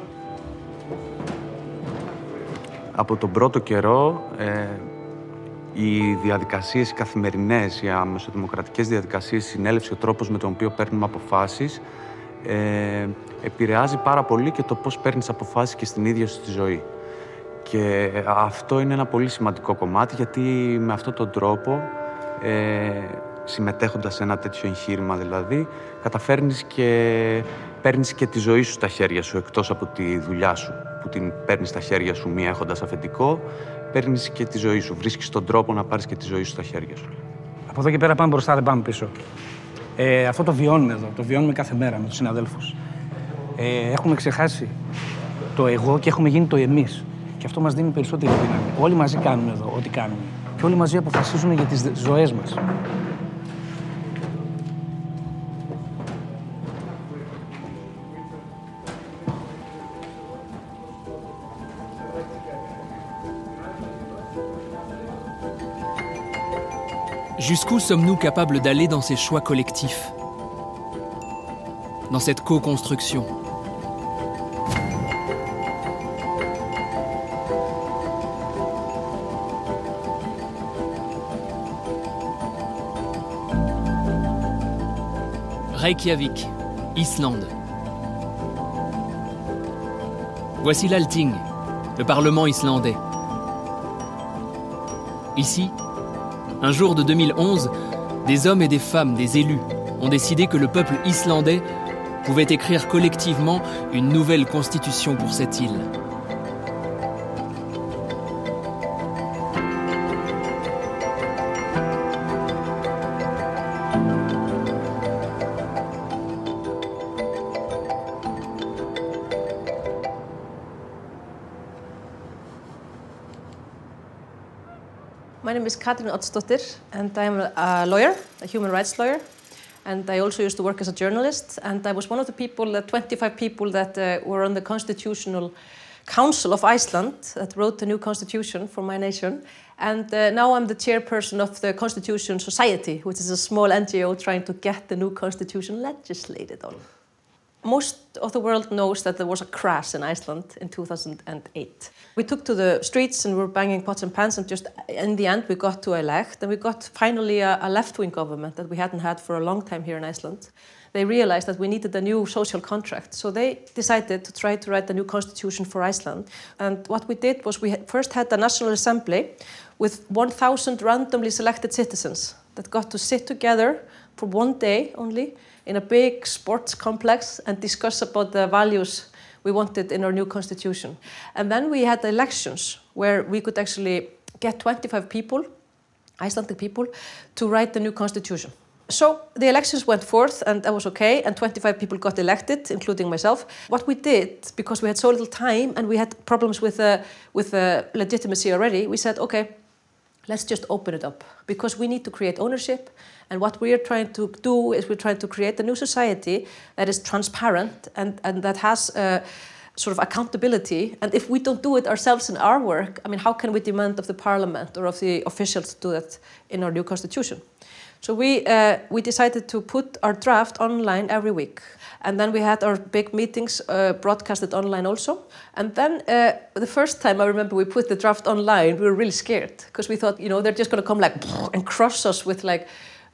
Από τον πρώτο καιρό, ε, οι διαδικασίες οι καθημερινές, οι αμεσοδημοκρατικές διαδικασίες, η συνέλευση, ο τρόπος με τον οποίο παίρνουμε αποφάσεις, ε, επηρεάζει πάρα πολύ και το πώς παίρνεις αποφάσεις και στην ίδια σου τη ζωή. Και αυτό είναι ένα πολύ σημαντικό κομμάτι, γιατί με αυτόν τον τρόπο, ε, συμμετέχοντας σε ένα τέτοιο εγχείρημα δηλαδή, καταφέρνεις και παίρνεις και τη ζωή σου στα χέρια σου, εκτός από τη δουλειά σου, που την παίρνεις στα χέρια σου μία έχοντας αφεντικό, παίρνεις και τη ζωή σου, βρίσκεις τον τρόπο να πάρεις και τη ζωή σου στα χέρια σου. Από εδώ και πέρα πάμε μπροστά, δεν πάμε πίσω. Ε, αυτό το βιώνουμε εδώ, το βιώνουμε κάθε μέρα με τους συναδέλφους. Ε, έχουμε ξεχάσει το εγώ και έχουμε γίνει το εμείς. Και αυτό μας δίνει περισσότερη δύναμη. Όλοι μαζί κάνουμε εδώ ό,τι κάνουμε. Και όλοι μαζί αποφασίζουμε για τις ζωές μας. Jusqu'où sommes-nous capables d'aller dans ces choix collectifs, dans cette co-construction? Reykjavik, Islande. Voici l'Althing, le Parlement islandais. Ici, un jour de deux mille onze, des hommes et des femmes, des élus, ont décidé que le peuple islandais pouvait écrire collectivement une nouvelle constitution pour cette île. My name is Katrin Oddsdottir and I'm a lawyer, a human rights lawyer. And I also used to work as a journalist. And I was one of the people, the twenty-five people that uh, were on the Constitutional Council of Iceland that wrote the new constitution for my nation. And uh, now I'm the chairperson of the Constitution Society, which is a small N G O trying to get the new constitution legislated on. Most of the world knows that there was a crash in Iceland in two thousand eight. We took to the streets and we were banging pots and pans, and just in the end we got to elect, and we got finally a, a left-wing government that we hadn't had for a long time here in Iceland. They realized that we needed a new social contract, so they decided to try to write a new constitution for Iceland. And what we did was we first had a National Assembly with one thousand randomly selected citizens that got to sit together for one day only in a big sports complex and discuss about the values we wanted in our new constitution. And then we had elections where we could actually get twenty-five people, Icelandic people, to write the new constitution. So the elections went forth and that was okay, and twenty-five people got elected, including myself. What we did, because we had so little time and we had problems with the, with the legitimacy already, we said, okay, let's just open it up, because we need to create ownership. And what we are trying to do is we're trying to create a new society that is transparent and, and that has uh, sort of accountability. And if we don't do it ourselves in our work, I mean, how can we demand of the parliament or of the officials to do that in our new constitution? So we, uh, we decided to put our draft online every week. And then we had our big meetings uh, broadcasted online also. And then uh, the first time I remember we put the draft online, we were really scared because we thought, you know, they're just going to come like and crush us with like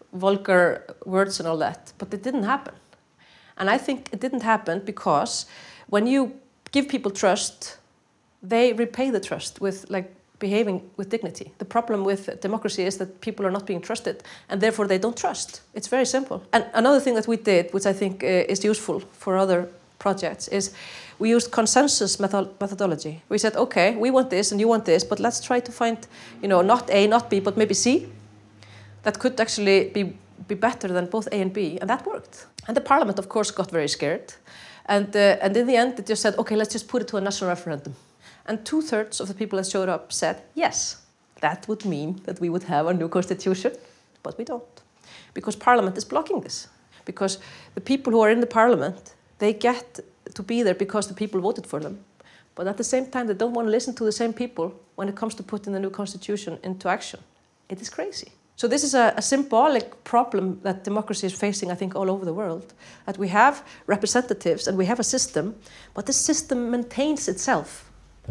vulgar words and all that. But it didn't happen. And I think it didn't happen because when you give people trust, they repay the trust with like behaving with dignity. The problem with democracy is that people are not being trusted and therefore they don't trust. It's very simple. And another thing that we did, which I think uh, is useful for other projects, is we used consensus method methodology. We said, okay, we want this and you want this, but let's try to find, you know, not A, not B, but maybe C. That could actually be, be better than both A and B, and that worked. And the parliament, of course, got very scared. And, uh, and in the end, it just said, okay, let's just put it to a national referendum. And two-thirds of the people that showed up said, yes, that would mean that we would have a new constitution, but we don't. Because parliament is blocking this. Because the people who are in the parliament, they get to be there because the people voted for them. But at the same time, they don't want to listen to the same people when it comes to putting the new constitution into action. It is crazy. So this is a, a symbolic problem that democracy is facing, I think, all over the world. That we have representatives and we have a system, but the system maintains itself.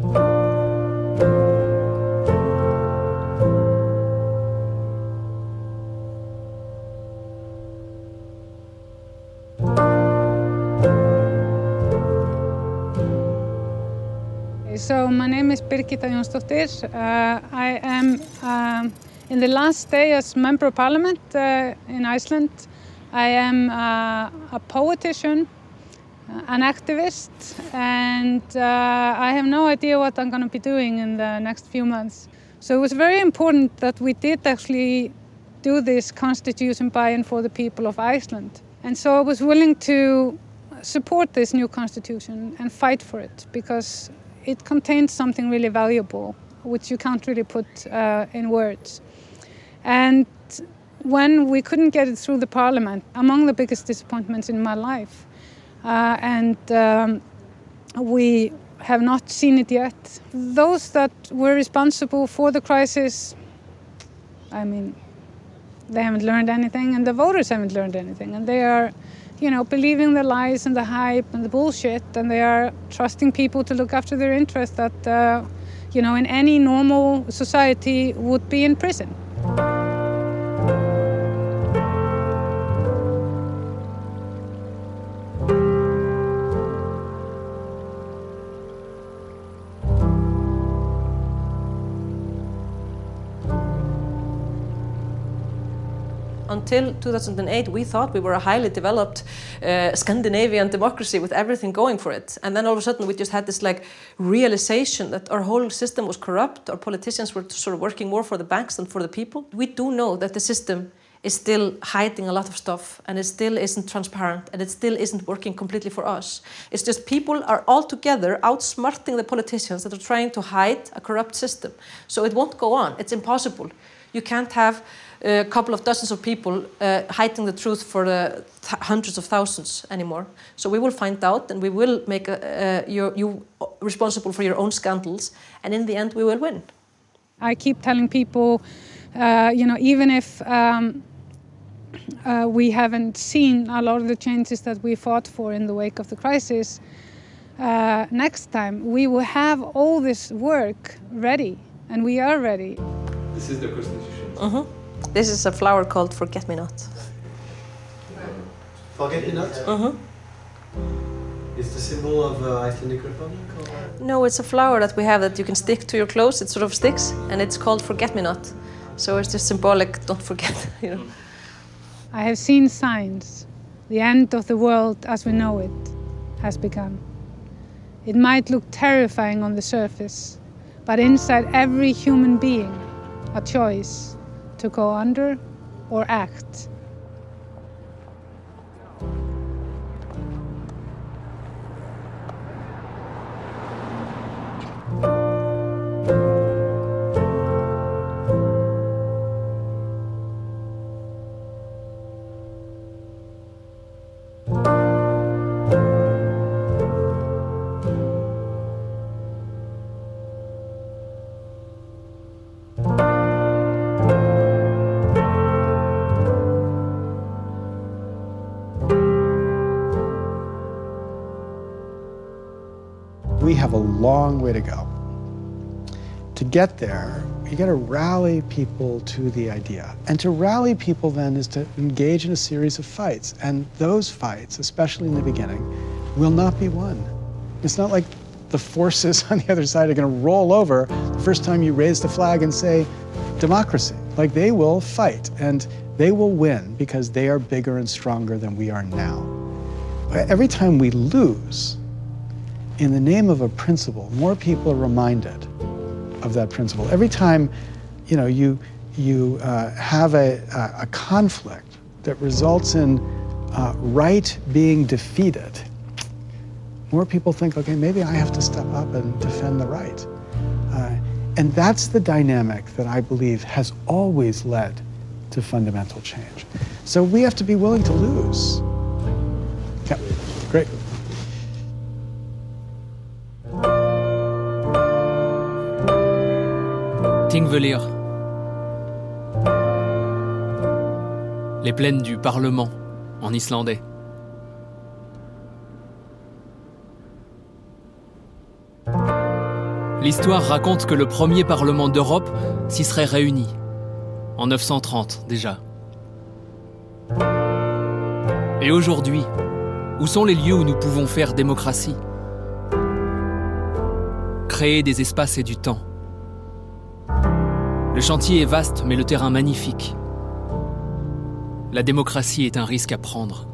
So my name is Birgitta Jónsdóttir. Uh, I am uh, in the last day as Member of Parliament uh, in Iceland. I am uh, a politician, an activist, and uh, I have no idea what I'm going to be doing in the next few months. So it was very important that we did actually do this constitution buy-in for the people of Iceland. And so I was willing to support this new constitution and fight for it because it contains something really valuable, which you can't really put uh, in words. And when we couldn't get it through the parliament, among the biggest disappointments in my life, Uh, and um, we have not seen it yet. Those that were responsible for the crisis, I mean, they haven't learned anything, and the voters haven't learned anything. And they are, you know, believing the lies and the hype and the bullshit, and they are trusting people to look after their interests that, uh, you know, in any normal society would be in prison. Until two thousand eight, we thought we were a highly developed uh, Scandinavian democracy with everything going for it. And then all of a sudden we just had this like realization that our whole system was corrupt. Our politicians were sort of working more for the banks than for the people. We do know that the system is still hiding a lot of stuff, and it still isn't transparent, and it still isn't working completely for us. It's just people are all together outsmarting the politicians that are trying to hide a corrupt system. So it won't go on. It's impossible. You can't have a couple of dozens of people uh, hiding the truth for uh, th- hundreds of thousands anymore. So we will find out, and we will make a, uh, your, you responsible for your own scandals, and in the end we will win. I keep telling people, uh, you know, even if um, uh, we haven't seen a lot of the changes that we fought for in the wake of the crisis, uh, next time we will have all this work ready, and we are ready. This is the constitution. Mm-hmm. This is a flower called Forget-Me-Not. Forget-Me-Not? Mm-hmm. It's the symbol of uh, Icelandic Republic? Or? No, it's a flower that we have that you can stick to your clothes. It sort of sticks, and it's called Forget-Me-Not. So it's just symbolic, don't forget, you know. I have seen signs. The end of the world as we know it has begun. It might look terrifying on the surface, but inside every human being, a choice to go under or act. We have a long way to go. To get there, you got to rally people to the idea. And to rally people then is to engage in a series of fights. And those fights, especially in the beginning, will not be won. It's not like the forces on the other side are going to roll over the first time you raise the flag and say, democracy. Like, they will fight, and they will win because they are bigger and stronger than we are now. Every time we lose, in the name of a principle, more people are reminded of that principle. Every time, you know, you you uh, have a, a, a conflict that results in uh, right being defeated, more people think, okay, maybe I have to step up and defend the right. Uh, and that's the dynamic that I believe has always led to fundamental change. So we have to be willing to lose. Yeah, great. Thingvellir. Les plaines du Parlement, en islandais. L'histoire raconte que le premier Parlement d'Europe s'y serait réuni, en neuf cent trente déjà. Et aujourd'hui, où sont les lieux où nous pouvons faire démocratie ? Créer des espaces et du temps. Le chantier est vaste, mais le terrain magnifique. La démocratie est un risque à prendre.